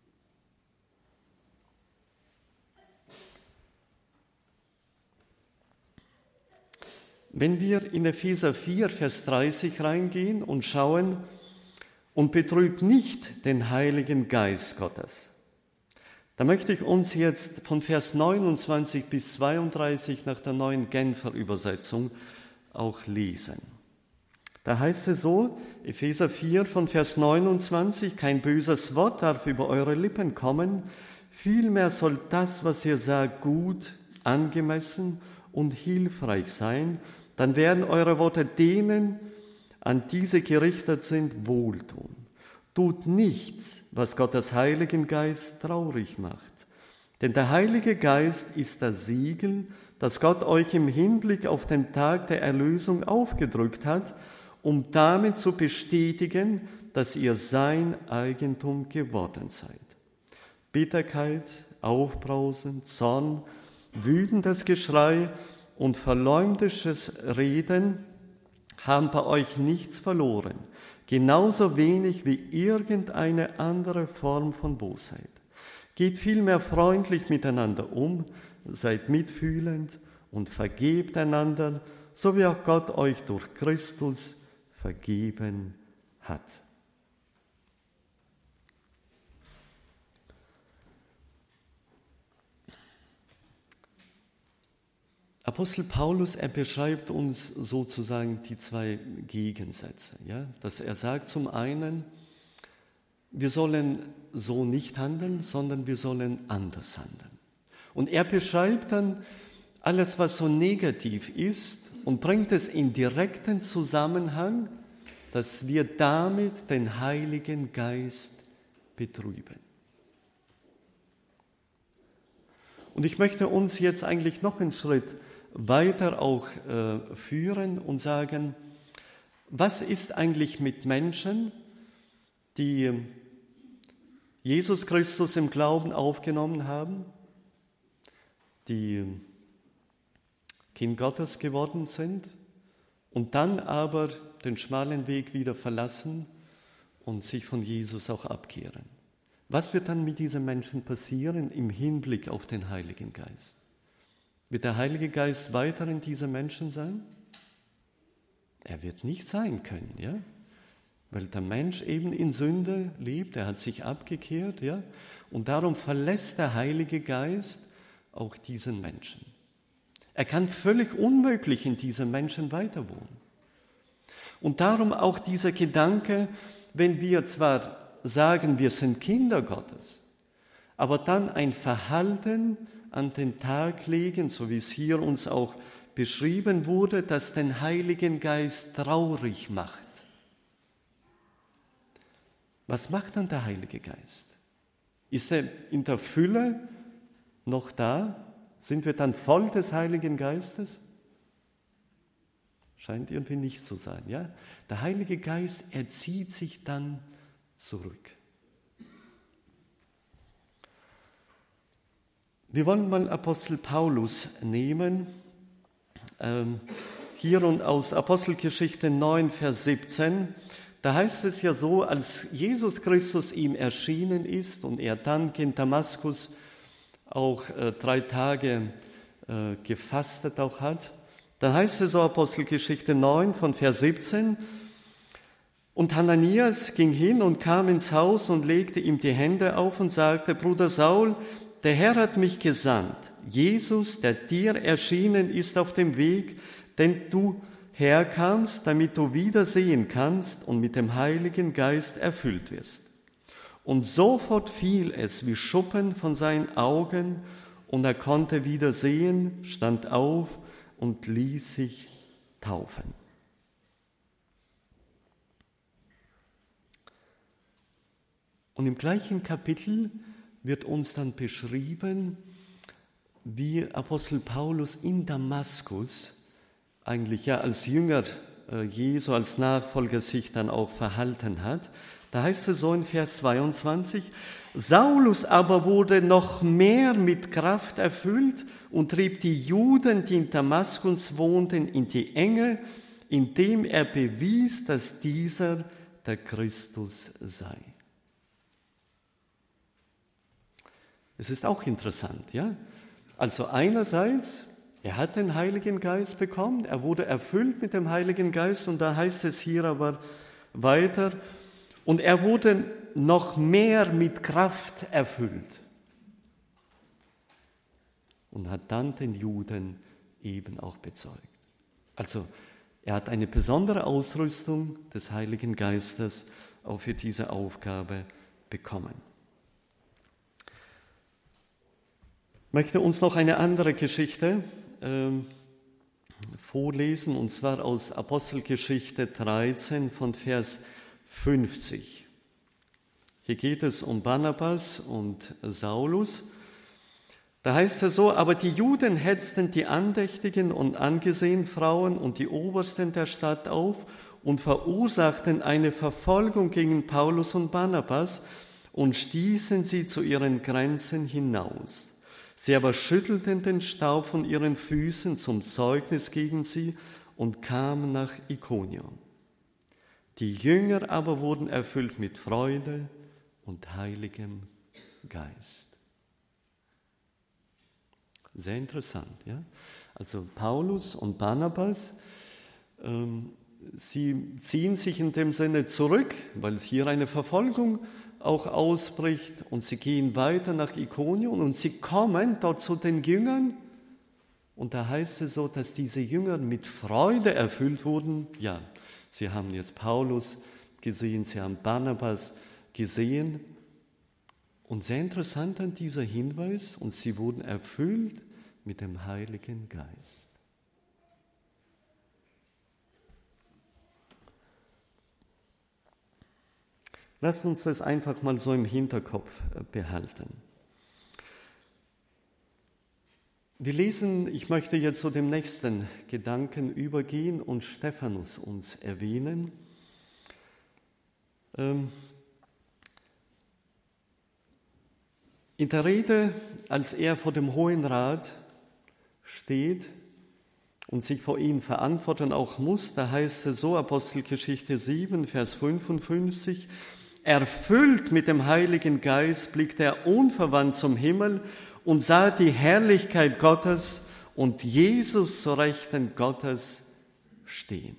A: Wenn wir in Epheser vier, Vers dreißig reingehen und schauen, und betrübt nicht den Heiligen Geist Gottes, da möchte ich uns jetzt von Vers neunundzwanzig bis zweiunddreißig nach der neuen Genfer Übersetzung auch lesen. Da heißt es so, Epheser vier von Vers neunundzwanzig, kein böses Wort darf über eure Lippen kommen, vielmehr soll das, was ihr sagt, gut, angemessen und hilfreich sein, dann werden eure Worte denen, an diese gerichtet sind, wohltun. Tut nichts, was Gottes Heiligen Geist traurig macht. Denn der Heilige Geist ist das Siegel, das Gott euch im Hinblick auf den Tag der Erlösung aufgedrückt hat, um damit zu bestätigen, dass ihr sein Eigentum geworden seid. Bitterkeit, Aufbrausen, Zorn, wütendes Geschrei und verleumderisches Reden haben bei euch nichts verloren, genauso wenig wie irgendeine andere Form von Bosheit. Geht vielmehr freundlich miteinander um, seid mitfühlend und vergebt einander, so wie auch Gott euch durch Christus vergeben hat. Apostel Paulus, er beschreibt uns sozusagen die zwei Gegensätze. Ja? Dass er sagt zum einen, wir sollen so nicht handeln, sondern wir sollen anders handeln. Und er beschreibt dann alles, was so negativ ist und bringt es in direkten Zusammenhang, dass wir damit den Heiligen Geist betrüben. Und ich möchte uns jetzt eigentlich noch einen Schritt weiter auch äh, führen und sagen, was ist eigentlich mit Menschen, die Jesus Christus im Glauben aufgenommen haben, die Kind Gottes geworden sind und dann aber den schmalen Weg wieder verlassen und sich von Jesus auch abkehren. Was wird dann mit diesen Menschen passieren im Hinblick auf den Heiligen Geist? Wird der Heilige Geist weiter in diesen Menschen sein? Er wird nicht sein können, ja? Weil der Mensch eben in Sünde lebt, er hat sich abgekehrt, ja? Und darum verlässt der Heilige Geist auch diesen Menschen. Er kann völlig unmöglich in diesem Menschen weiter wohnen. Und darum auch dieser Gedanke, wenn wir zwar sagen, wir sind Kinder Gottes, aber dann ein Verhalten an den Tag legen, so wie es hier uns auch beschrieben wurde, das den Heiligen Geist traurig macht. Was macht dann der Heilige Geist? Ist er in der Fülle noch da? Sind wir dann voll des Heiligen Geistes? Scheint irgendwie nicht zu sein, ja? Der Heilige Geist, er zieht sich dann zurück. Wir wollen mal Apostel Paulus nehmen, ähm, hier und aus Apostelgeschichte neun, Vers siebzehn. Da heißt es ja so, als Jesus Christus ihm erschienen ist und er dann in Damaskus auch äh, drei Tage äh, gefastet auch hat, dann heißt es so, Apostelgeschichte neun von Vers siebzehn, und Hananias ging hin und kam ins Haus und legte ihm die Hände auf und sagte, Bruder Saul, der Herr hat mich gesandt, Jesus, der dir erschienen ist auf dem Weg, den du herkamst, damit du wieder sehen kannst und mit dem Heiligen Geist erfüllt wirst. Und sofort fiel es wie Schuppen von seinen Augen und er konnte wieder sehen, stand auf und ließ sich taufen. Und im gleichen Kapitel wird uns dann beschrieben, wie Apostel Paulus in Damaskus eigentlich ja als Jünger Jesu, als Nachfolger sich dann auch verhalten hat. Da heißt es so in Vers zweiundzwanzig, Saulus aber wurde noch mehr mit Kraft erfüllt und trieb die Juden, die in Damaskus wohnten, in die Enge, indem er bewies, dass dieser der Christus sei. Es ist auch interessant, ja? Also einerseits, er hat den Heiligen Geist bekommen, er wurde erfüllt mit dem Heiligen Geist und da heißt es hier aber weiter, und er wurde noch mehr mit Kraft erfüllt und hat dann den Juden eben auch bezeugt. Also er hat eine besondere Ausrüstung des Heiligen Geistes auch für diese Aufgabe bekommen. Ich möchte uns noch eine andere Geschichte äh, vorlesen, und zwar aus Apostelgeschichte dreizehn von Vers fünfzig. Hier geht es um Barnabas und Saulus. Da heißt es so, aber die Juden hetzten die andächtigen und angesehenen Frauen und die Obersten der Stadt auf und verursachten eine Verfolgung gegen Paulus und Barnabas und stießen sie zu ihren Grenzen hinaus. Sie aber schüttelten den Staub von ihren Füßen zum Zeugnis gegen sie und kamen nach Ikonion. Die Jünger aber wurden erfüllt mit Freude und Heiligem Geist. Sehr interessant, ja? Also Paulus und Barnabas, ähm, sie ziehen sich in dem Sinne zurück, weil hier eine Verfolgung auch ausbricht, und sie gehen weiter nach Ikonion und sie kommen dort zu den Jüngern, und da heißt es so, dass diese Jünger mit Freude erfüllt wurden. Ja, sie haben jetzt Paulus gesehen, sie haben Barnabas gesehen. Und sehr interessant an dieser Hinweis, und sie wurden erfüllt mit dem Heiligen Geist. Lasst uns das einfach mal so im Hinterkopf behalten. Wir lesen, ich möchte jetzt zu dem nächsten Gedanken übergehen und Stephanus uns erwähnen. Ähm, In der Rede, als er vor dem Hohen Rat steht und sich vor ihn verantworten auch muss, da heißt es so, Apostelgeschichte sieben, Vers fünfundfünfzig, erfüllt mit dem Heiligen Geist blickte er unverwandt zum Himmel und sah die Herrlichkeit Gottes und Jesus zur Rechten Gottes stehen.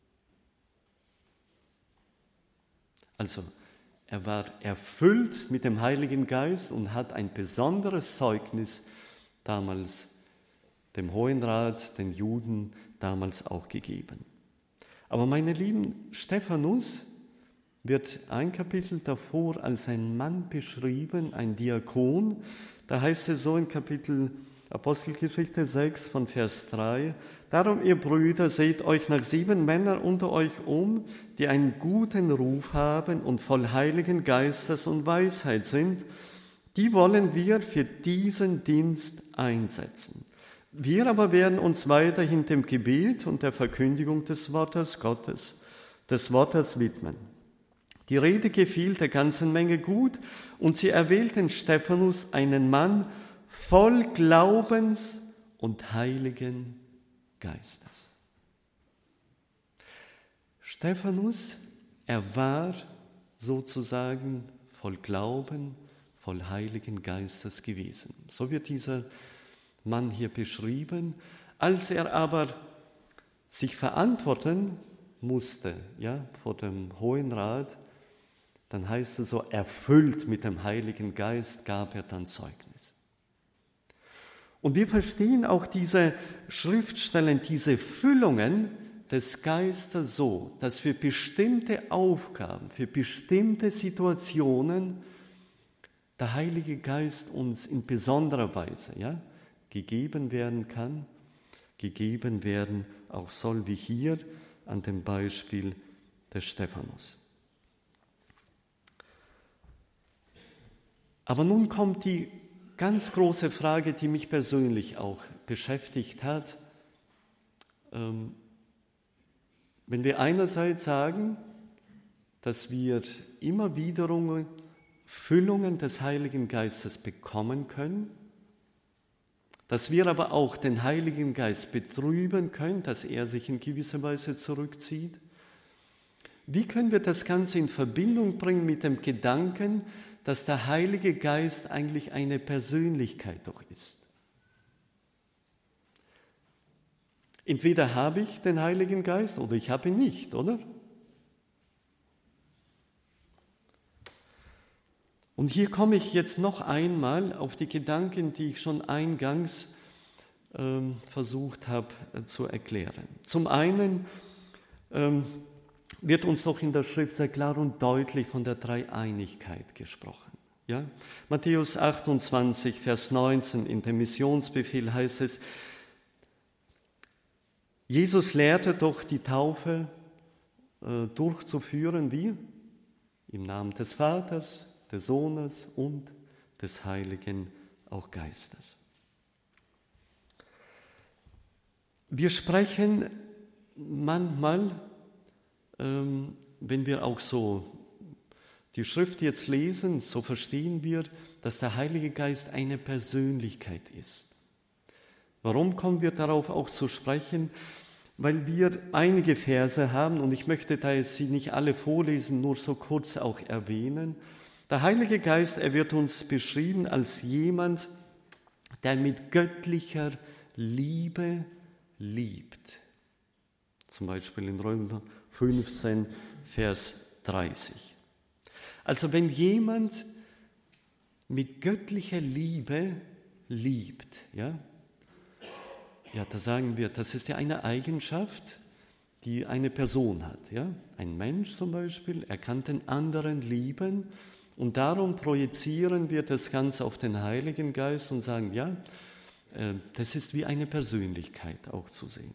A: Also, er war erfüllt mit dem Heiligen Geist und hat ein besonderes Zeugnis damals dem Hohen Rat, den Juden damals auch gegeben. Aber meine Lieben, Stephanus wird ein Kapitel davor als ein Mann beschrieben, ein Diakon. Da heißt es so in Kapitel Apostelgeschichte sechs von Vers drei, darum, ihr Brüder, seht euch nach sieben Männern unter euch um, die einen guten Ruf haben und voll Heiligen Geistes und Weisheit sind. Die wollen wir für diesen Dienst einsetzen. Wir aber werden uns weiterhin dem Gebet und der Verkündigung des Wortes Gottes, des Wortes widmen. Die Rede gefiel der ganzen Menge gut, und sie erwählten Stephanus, einen Mann voll Glaubens und Heiligen Geistes. Stephanus, er war sozusagen voll Glauben, voll Heiligen Geistes gewesen. So wird dieser Mann hier beschrieben. Als er aber sich verantworten musste, ja, vor dem Hohen Rat, dann heißt es so, erfüllt mit dem Heiligen Geist gab er dann Zeugnis. Und wir verstehen auch diese Schriftstellen, diese Füllungen des Geistes so, dass für bestimmte Aufgaben, für bestimmte Situationen der Heilige Geist uns in besonderer Weise, ja, gegeben werden kann, gegeben werden auch soll, wie hier an dem Beispiel des Stephanus. Aber nun kommt die ganz große Frage, die mich persönlich auch beschäftigt hat. Ähm, wenn wir einerseits sagen, dass wir immer wiederum Füllungen des Heiligen Geistes bekommen können, dass wir aber auch den Heiligen Geist betrüben können, dass er sich in gewisser Weise zurückzieht. Wie können wir das Ganze in Verbindung bringen mit dem Gedanken, dass der Heilige Geist eigentlich eine Persönlichkeit doch ist? Entweder habe ich den Heiligen Geist oder ich habe ihn nicht, oder? Und hier komme ich jetzt noch einmal auf die Gedanken, die ich schon eingangs ähm, versucht habe äh, zu erklären. Zum einen ähm, wird uns doch in der Schrift sehr klar und deutlich von der Dreieinigkeit gesprochen. Ja? Matthäus achtundzwanzig, Vers neunzehn, in dem Missionsbefehl heißt es, Jesus lehrte doch die Taufe äh, durchzuführen, wie? Im Namen des Vaters, des Sohnes und des Heiligen auch Geistes. Wir sprechen manchmal, ähm, wenn wir auch so die Schrift jetzt lesen, so verstehen wir, dass der Heilige Geist eine Persönlichkeit ist. Warum kommen wir darauf auch zu sprechen? Weil wir einige Verse haben, und ich möchte da jetzt sie nicht alle vorlesen, nur so kurz auch erwähnen. Der Heilige Geist, er wird uns beschrieben als jemand, der mit göttlicher Liebe liebt. Zum Beispiel in Römer fünfzehn, Vers dreißig. Also wenn jemand mit göttlicher Liebe liebt, ja, ja, da sagen wir, das ist ja eine Eigenschaft, die eine Person hat. Ja? Ein Mensch zum Beispiel, er kann den anderen lieben und darum projizieren wir das Ganze auf den Heiligen Geist und sagen, ja, äh, das ist wie eine Persönlichkeit auch zu sehen.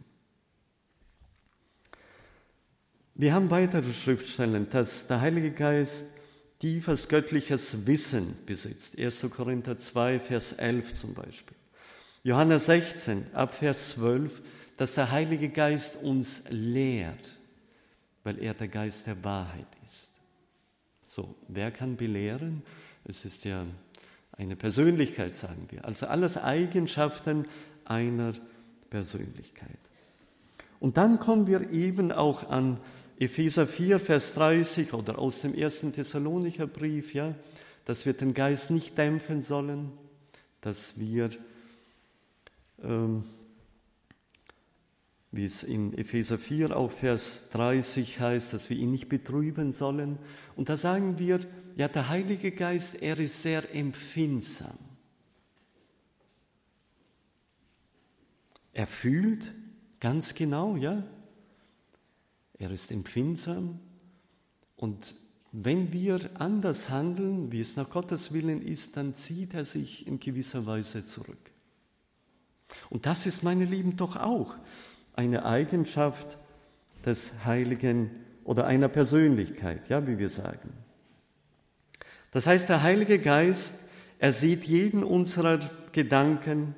A: Wir haben weitere Schriftstellen, dass der Heilige Geist tiefes göttliches Wissen besitzt. erster Korinther zwei, Vers elf zum Beispiel. Johannes sechzehn, ab Vers zwölf, dass der Heilige Geist uns lehrt, weil er der Geist der Wahrheit ist. So, wer kann belehren? Es ist ja eine Persönlichkeit, sagen wir. Also alles Eigenschaften einer Persönlichkeit. Und dann kommen wir eben auch an Epheser vier, Vers dreißig oder aus dem ersten Thessalonicher Brief, ja, dass wir den Geist nicht dämpfen sollen, dass wir, ähm, wie es in Epheser vier, auch Vers dreißig heißt, dass wir ihn nicht betrüben sollen. Und da sagen wir, ja, der Heilige Geist, er ist sehr empfindsam. Er fühlt ganz genau, ja, er ist empfindsam und wenn wir anders handeln, wie es nach Gottes Willen ist, dann zieht er sich in gewisser Weise zurück. Und das ist, meine Lieben, doch auch eine Eigenschaft des Heiligen oder einer Persönlichkeit, ja, wie wir sagen. Das heißt, der Heilige Geist, er sieht jeden unserer Gedanken,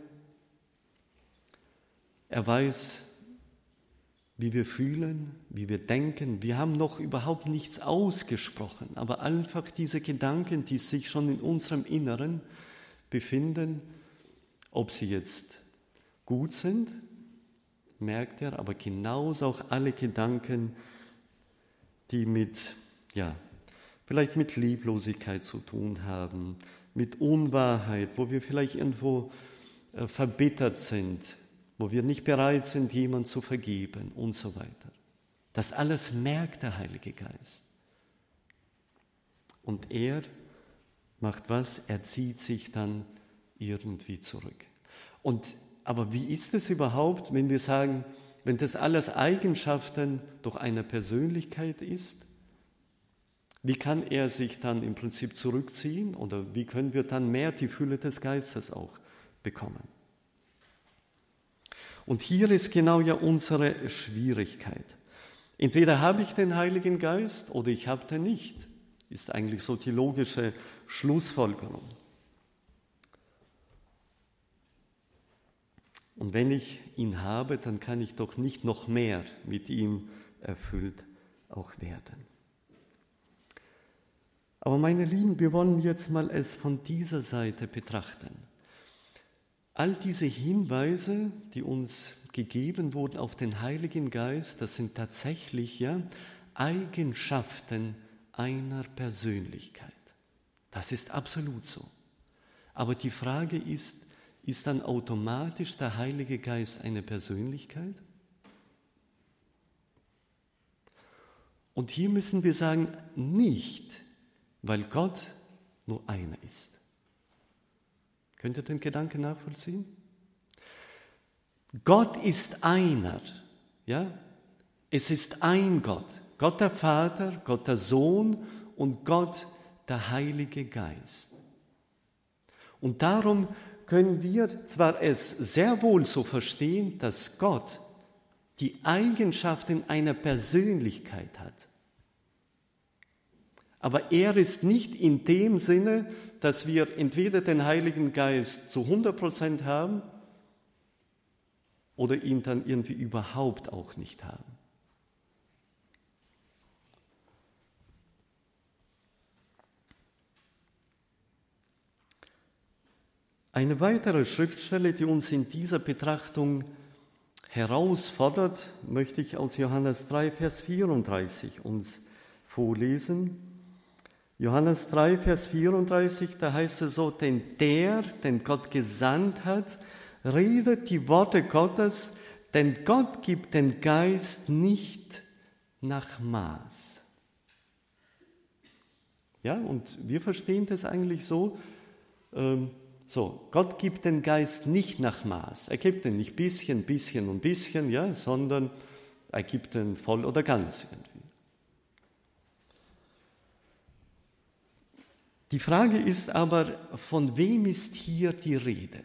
A: er weiß, wie wir fühlen, wie wir denken. Wir haben noch überhaupt nichts ausgesprochen, aber einfach diese Gedanken, die sich schon in unserem Inneren befinden, ob sie jetzt gut sind, merkt er, aber genauso auch alle Gedanken, die mit, ja, vielleicht mit Lieblosigkeit zu tun haben, mit Unwahrheit, wo wir vielleicht irgendwo äh, verbittert sind, wo wir nicht bereit sind, jemand zu vergeben und so weiter. Das alles merkt der Heilige Geist. Und er macht was? Er zieht sich dann irgendwie zurück. Und, aber wie ist es überhaupt, wenn wir sagen, wenn das alles Eigenschaften durch eine Persönlichkeit ist? Wie kann er sich dann im Prinzip zurückziehen oder wie können wir dann mehr die Fülle des Geistes auch bekommen? Und hier ist genau ja unsere Schwierigkeit. Entweder habe ich den Heiligen Geist oder ich habe den nicht. Ist eigentlich so die logische Schlussfolgerung. Und wenn ich ihn habe, dann kann ich doch nicht noch mehr mit ihm erfüllt auch werden. Aber meine Lieben, wir wollen jetzt mal es von dieser Seite betrachten. All diese Hinweise, die uns gegeben wurden auf den Heiligen Geist, das sind tatsächlich ja Eigenschaften einer Persönlichkeit. Das ist absolut so. Aber die Frage ist, ist dann automatisch der Heilige Geist eine Persönlichkeit? Und hier müssen wir sagen, nicht, weil Gott nur einer ist. Könnt ihr den Gedanken nachvollziehen? Gott ist einer, ja? Es ist ein Gott. Gott der Vater, Gott der Sohn und Gott der Heilige Geist. Und darum können wir zwar es sehr wohl so verstehen, dass Gott die Eigenschaften einer Persönlichkeit hat. Aber er ist nicht in dem Sinne, dass wir entweder den Heiligen Geist zu hundert Prozent haben oder ihn dann irgendwie überhaupt auch nicht haben. Eine weitere Schriftstelle, die uns in dieser Betrachtung herausfordert, möchte ich aus Johannes drei, Vers vierunddreißig uns vorlesen. Johannes drei, Vers vierunddreißig, da heißt es so, denn der, den Gott gesandt hat, redet die Worte Gottes, denn Gott gibt den Geist nicht nach Maß. Ja, und wir verstehen das eigentlich so, ähm, so, Gott gibt den Geist nicht nach Maß. Er gibt ihn nicht bisschen, bisschen und bisschen, ja, sondern er gibt ihn voll oder ganz irgendwie. Die Frage ist aber, von wem ist hier die Rede?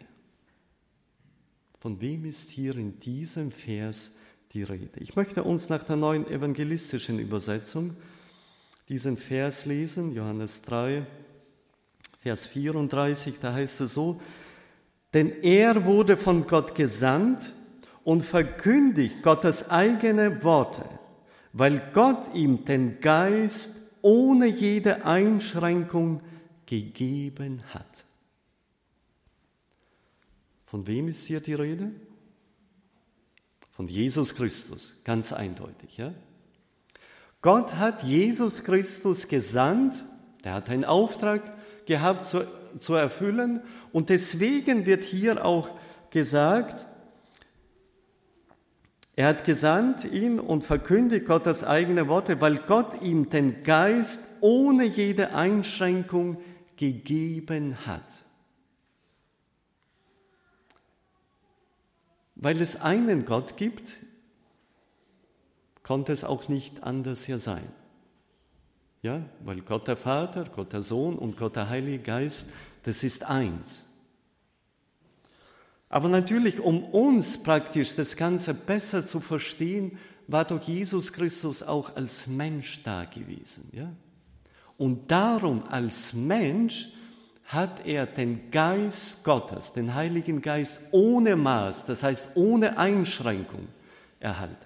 A: Von wem ist hier in diesem Vers die Rede? Ich möchte uns nach der neuen evangelistischen Übersetzung diesen Vers lesen, Johannes drei, Vers vierunddreißig, da heißt es so, denn er wurde von Gott gesandt und verkündigt Gottes eigene Worte, weil Gott ihm den Geist ohne jede Einschränkung gegeben hat. Von wem ist hier die Rede? Von Jesus Christus, ganz eindeutig. Ja? Gott hat Jesus Christus gesandt, der hat einen Auftrag gehabt zu, zu erfüllen und deswegen wird hier auch gesagt, er hat gesandt ihn und verkündigt Gottes eigene Worte, weil Gott ihm den Geist ohne jede Einschränkung gegeben hat. Weil es einen Gott gibt, konnte es auch nicht anders hier sein. Ja, weil Gott der Vater, Gott der Sohn und Gott der Heilige Geist, das ist eins. Aber natürlich, um uns praktisch das Ganze besser zu verstehen, war doch Jesus Christus auch als Mensch da gewesen. Ja? Und darum als Mensch hat er den Geist Gottes, den Heiligen Geist ohne Maß, das heißt ohne Einschränkung erhalten.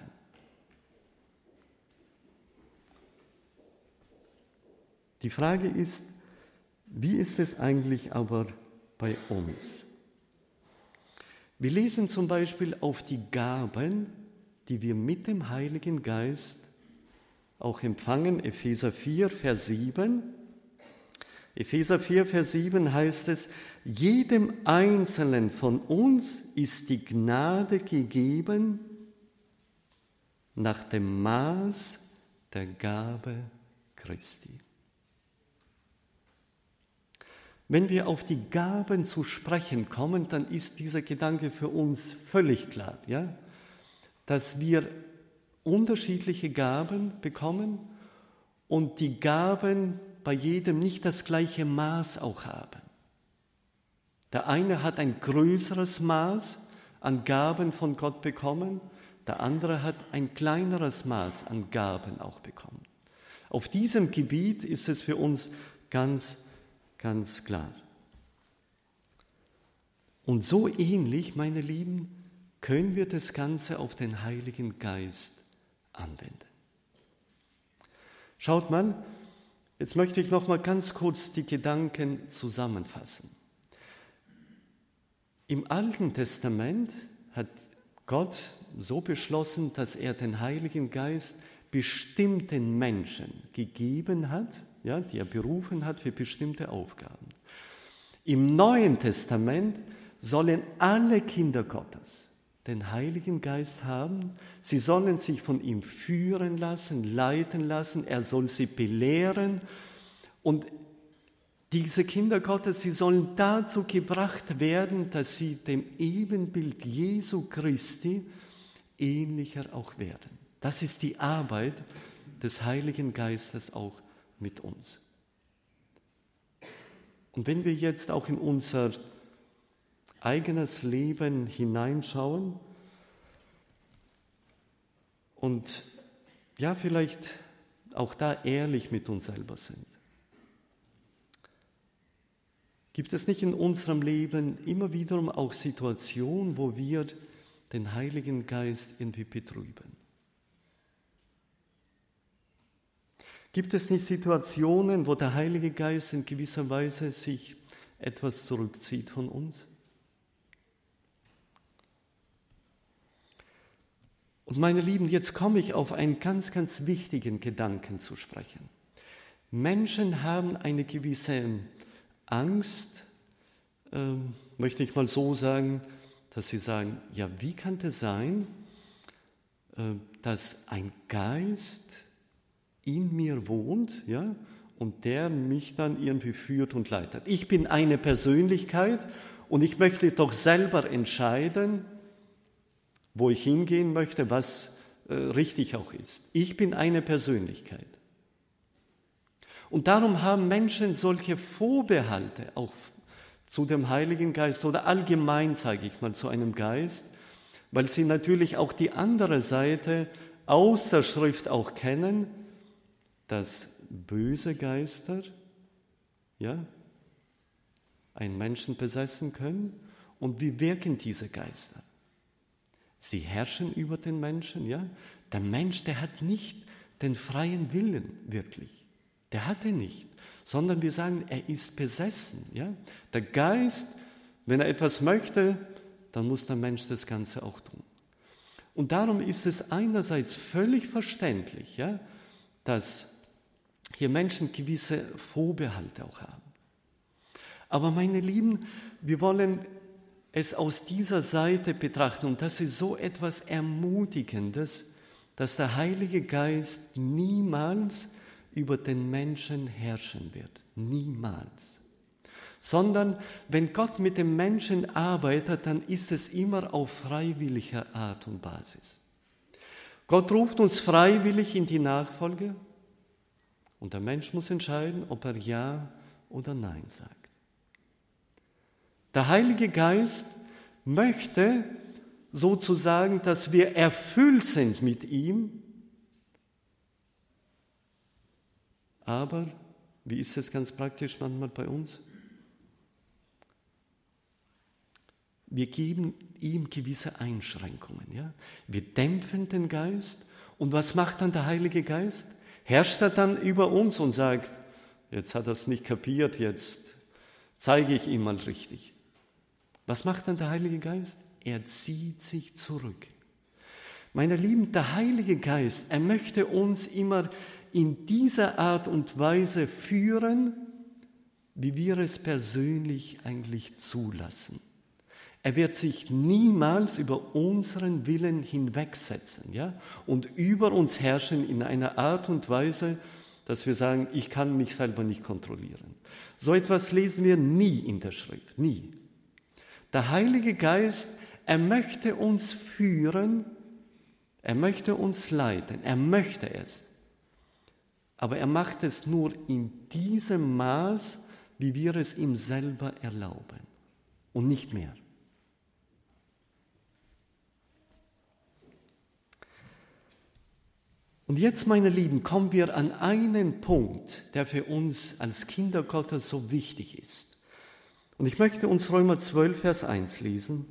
A: Die Frage ist, wie ist es eigentlich aber bei uns? Wir lesen zum Beispiel auf die Gaben, die wir mit dem Heiligen Geist auch empfangen, Epheser vier, Vers sieben. Epheser vier, Vers sieben heißt es, jedem Einzelnen von uns ist die Gnade gegeben nach dem Maß der Gabe Christi. Wenn wir auf die Gaben zu sprechen kommen, dann ist dieser Gedanke für uns völlig klar, ja? Dass wir unterschiedliche Gaben bekommen und die Gaben bei jedem nicht das gleiche Maß auch haben. Der eine hat ein größeres Maß an Gaben von Gott bekommen, der andere hat ein kleineres Maß an Gaben auch bekommen. Auf diesem Gebiet ist es für uns ganz Ganz klar. Und so ähnlich, meine Lieben, können wir das Ganze auf den Heiligen Geist anwenden. Schaut mal, jetzt möchte ich noch mal ganz kurz die Gedanken zusammenfassen. Im Alten Testament hat Gott so beschlossen, dass er den Heiligen Geist bestimmten Menschen gegeben hat, ja, die er berufen hat für bestimmte Aufgaben. Im Neuen Testament sollen alle Kinder Gottes den Heiligen Geist haben. Sie sollen sich von ihm führen lassen, leiten lassen. Er soll sie belehren. Und diese Kinder Gottes, sie sollen dazu gebracht werden, dass sie dem Ebenbild Jesu Christi ähnlicher auch werden. Das ist die Arbeit des Heiligen Geistes auch mit uns. Und wenn wir jetzt auch in unser eigenes Leben hineinschauen und ja, vielleicht auch da ehrlich mit uns selber sind. Gibt es nicht in unserem Leben immer wiederum auch Situationen, wo wir den Heiligen Geist irgendwie betrüben? Gibt es nicht Situationen, wo der Heilige Geist in gewisser Weise sich etwas zurückzieht von uns? Und meine Lieben, jetzt komme ich auf einen ganz, ganz wichtigen Gedanken zu sprechen. Menschen haben eine gewisse Angst, äh, möchte ich mal so sagen, dass sie sagen, ja, wie kann das sein, äh, dass ein Geist in mir wohnt, ja, und der mich dann irgendwie führt und leitet. Ich bin eine Persönlichkeit und ich möchte doch selber entscheiden, wo ich hingehen möchte, was äh, richtig auch ist. Ich bin eine Persönlichkeit. Und darum haben Menschen solche Vorbehalte auch zu dem Heiligen Geist oder allgemein, sage ich mal, zu einem Geist, weil sie natürlich auch die andere Seite aus der Schrift auch kennen, dass böse Geister, ja, einen Menschen besessen können. Und wie wirken diese Geister? Sie herrschen über den Menschen, ja. Der Mensch, der hat nicht den freien Willen wirklich. Der hat ihn nicht, sondern wir sagen, er ist besessen, ja. Der Geist, wenn er etwas möchte, dann muss der Mensch das Ganze auch tun. Und darum ist es einerseits völlig verständlich, ja, dass hier Menschen gewisse Vorbehalte auch haben. Aber meine Lieben, wir wollen es aus dieser Seite betrachten und das ist so etwas Ermutigendes, dass der Heilige Geist niemals über den Menschen herrschen wird. Niemals. Sondern wenn Gott mit dem Menschen arbeitet, dann ist es immer auf freiwilliger Art und Basis. Gott ruft uns freiwillig in die Nachfolge und der Mensch muss entscheiden, ob er Ja oder Nein sagt. Der Heilige Geist möchte sozusagen, dass wir erfüllt sind mit ihm, aber wie ist es ganz praktisch manchmal bei uns? Wir geben ihm gewisse Einschränkungen. Ja? Wir dämpfen den Geist und was macht dann der Heilige Geist? Herrscht er dann über uns und sagt, jetzt hat er es nicht kapiert, jetzt zeige ich ihm mal richtig. Was macht dann der Heilige Geist? Er zieht sich zurück. Meine Lieben, der Heilige Geist, er möchte uns immer in dieser Art und Weise führen, wie wir es persönlich eigentlich zulassen. Er wird sich niemals über unseren Willen hinwegsetzen, ja, und über uns herrschen in einer Art und Weise, dass wir sagen, ich kann mich selber nicht kontrollieren. So etwas lesen wir nie in der Schrift, nie. Der Heilige Geist, er möchte uns führen, er möchte uns leiten, er möchte es. Aber er macht es nur in diesem Maß, wie wir es ihm selber erlauben und nicht mehr. Und jetzt, meine Lieben, kommen wir an einen Punkt, der für uns als Kinder Gottes so wichtig ist. Und ich möchte uns Römer zwölf, Vers eins lesen.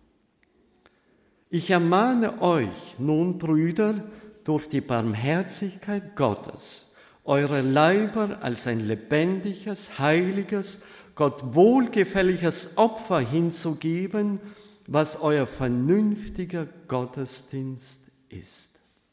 A: Ich ermahne euch nun, Brüder, durch die Barmherzigkeit Gottes, eure Leiber als ein lebendiges, heiliges, Gott wohlgefälliges Opfer hinzugeben, was euer vernünftiger Gottesdienst ist.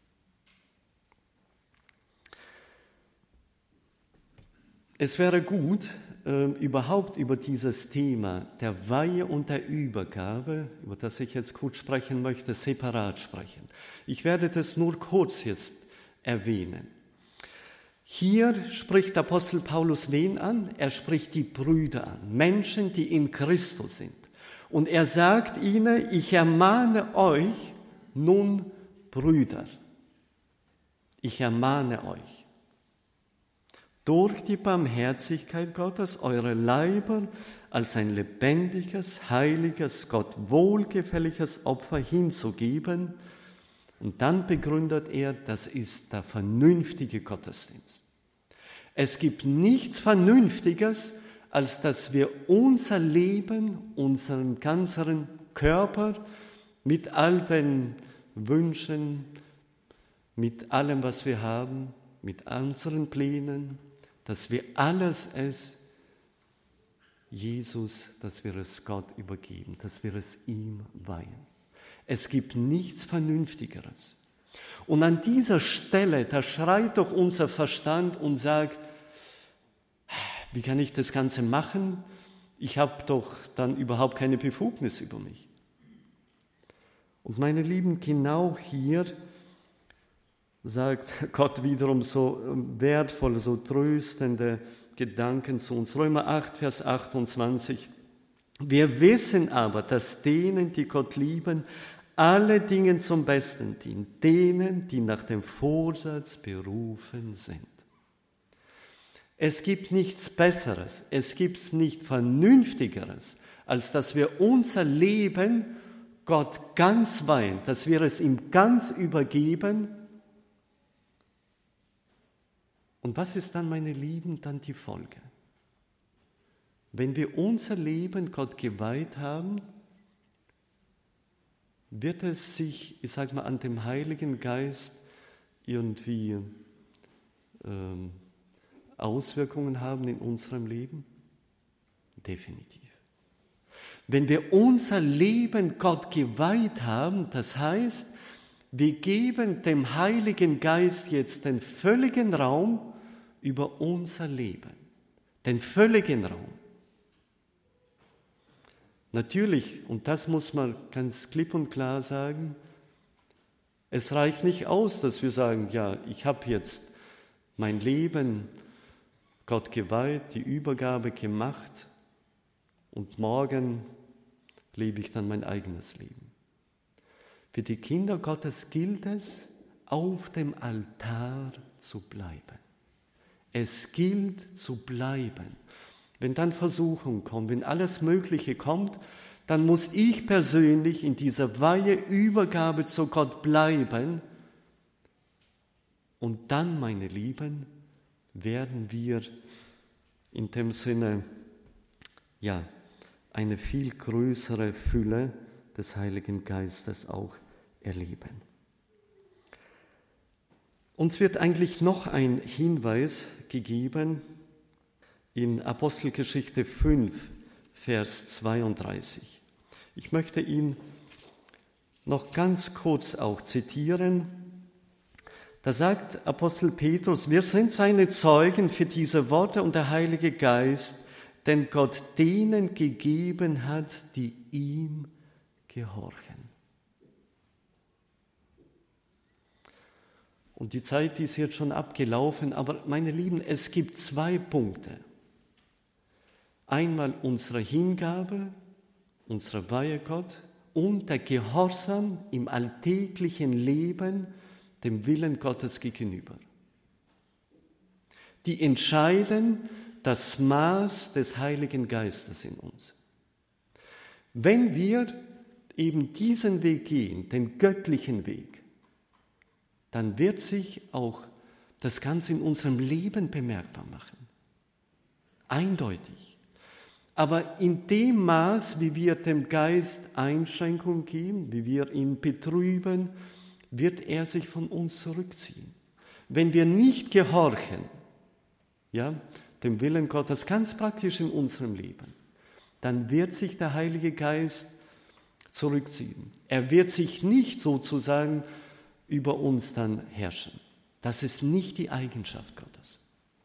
A: Es wäre gut, äh, überhaupt über dieses Thema der Weihe und der Übergabe, über das ich jetzt kurz sprechen möchte, separat sprechen. Ich werde das nur kurz jetzt erwähnen. Hier spricht der Apostel Paulus wen an? Er spricht die Brüder an, Menschen, die in Christus sind. Und er sagt ihnen, ich ermahne euch nun, Brüder, ich ermahne euch, durch die Barmherzigkeit Gottes eure Leiber als ein lebendiges, heiliges, Gott wohlgefälliges Opfer hinzugeben. Und dann begründet er, das ist der vernünftige Gottesdienst. Es gibt nichts Vernünftiges, als dass wir unser Leben, unseren ganzen Körper mit all den Wünschen, mit allem, was wir haben, mit unseren Plänen, dass wir alles es Jesus, dass wir es Gott übergeben, dass wir es ihm weihen. Es gibt nichts Vernünftigeres. Und an dieser Stelle, da schreit doch unser Verstand und sagt, wie kann ich das Ganze machen? Ich habe doch dann überhaupt keine Befugnis über mich. Und meine Lieben, genau hier sagt Gott wiederum so wertvolle, so tröstende Gedanken zu uns. Römer acht, Vers achtundzwanzig. Wir wissen aber, dass denen, die Gott lieben, alle Dinge zum Besten dienen, denen, die nach dem Vorsatz berufen sind. Es gibt nichts Besseres, es gibt nichts Vernünftigeres, als dass wir unser Leben Gott ganz weihen, dass wir es ihm ganz übergeben. Und was ist dann, meine Lieben, dann die Folge? Wenn wir unser Leben Gott geweiht haben, wird es sich, ich sage mal, an dem Heiligen Geist irgendwie ähm, Auswirkungen haben in unserem Leben? Definitiv. Wenn wir unser Leben Gott geweiht haben, das heißt, wir geben dem Heiligen Geist jetzt den völligen Raum über unser Leben. Den völligen Raum. Natürlich, und das muss man ganz klipp und klar sagen, es reicht nicht aus, dass wir sagen, ja, ich habe jetzt mein Leben Gott geweiht, die Übergabe gemacht und morgen lebe ich dann mein eigenes Leben. Für die Kinder Gottes gilt es, auf dem Altar zu bleiben. Es gilt zu bleiben. Wenn dann Versuchung kommt, wenn alles Mögliche kommt, dann muss ich persönlich in dieser Weihe Übergabe zu Gott bleiben. Und dann, meine Lieben, werden wir in dem Sinne, ja, eine viel größere Fülle des Heiligen Geistes auch erleben. Uns wird eigentlich noch ein Hinweis gegeben in Apostelgeschichte fünf, Vers zweiunddreißig. Ich möchte ihn noch ganz kurz auch zitieren. Da sagt Apostel Petrus, wir sind seine Zeugen für diese Worte und der Heilige Geist, den Gott denen gegeben hat, die ihm gehorchen. Und die Zeit, die ist jetzt schon abgelaufen, aber meine Lieben, es gibt zwei Punkte. Einmal unsere Hingabe, unsere Weihe Gott und der Gehorsam im alltäglichen Leben dem Willen Gottes gegenüber. Die entscheiden das Maß des Heiligen Geistes in uns. Wenn wir eben diesen Weg gehen, den göttlichen Weg, dann wird sich auch das Ganze in unserem Leben bemerkbar machen. Eindeutig. Aber in dem Maß, wie wir dem Geist Einschränkung geben, wie wir ihn betrüben, wird er sich von uns zurückziehen. Wenn wir nicht gehorchen, ja, dem Willen Gottes ganz praktisch in unserem Leben, dann wird sich der Heilige Geist zurückziehen. Er wird sich nicht sozusagen über uns dann herrschen. Das ist nicht die Eigenschaft Gottes.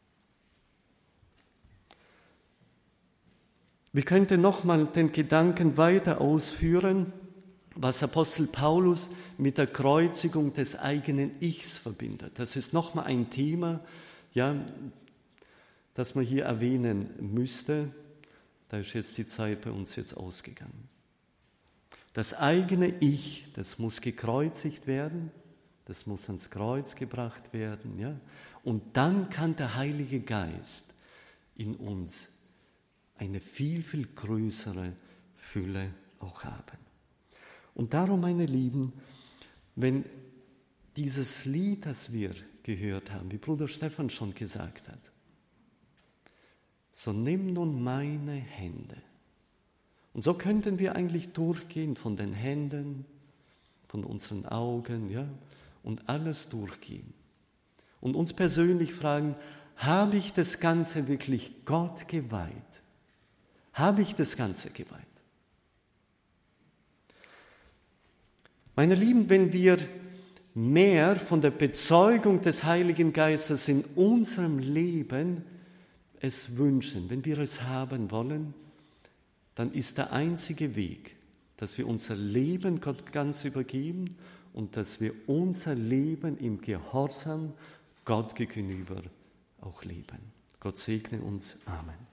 A: Wir könnten nochmal den Gedanken weiter ausführen, was Apostel Paulus mit der Kreuzigung des eigenen Ichs verbindet. Das ist nochmal ein Thema, ja, das man hier erwähnen müsste. Da ist jetzt die Zeit bei uns jetzt ausgegangen. Das eigene Ich, das muss gekreuzigt werden, das muss ans Kreuz gebracht werden, ja? Und dann kann der Heilige Geist in uns eine viel, viel größere Fülle auch haben. Und darum, meine Lieben, wenn dieses Lied, das wir gehört haben, wie Bruder Stefan schon gesagt hat, So nimm nun meine Hände. Und so könnten wir eigentlich durchgehen von den Händen, von unseren Augen, ja, und alles durchgehen. Und uns persönlich fragen, habe ich das Ganze wirklich Gott geweiht? Habe ich das Ganze geweiht? Meine Lieben, wenn wir mehr von der Bezeugung des Heiligen Geistes in unserem Leben es wünschen, wenn wir es haben wollen, dann ist der einzige Weg, dass wir unser Leben Gott ganz übergeben und dass wir unser Leben im Gehorsam Gott gegenüber auch leben. Gott segne uns. Amen.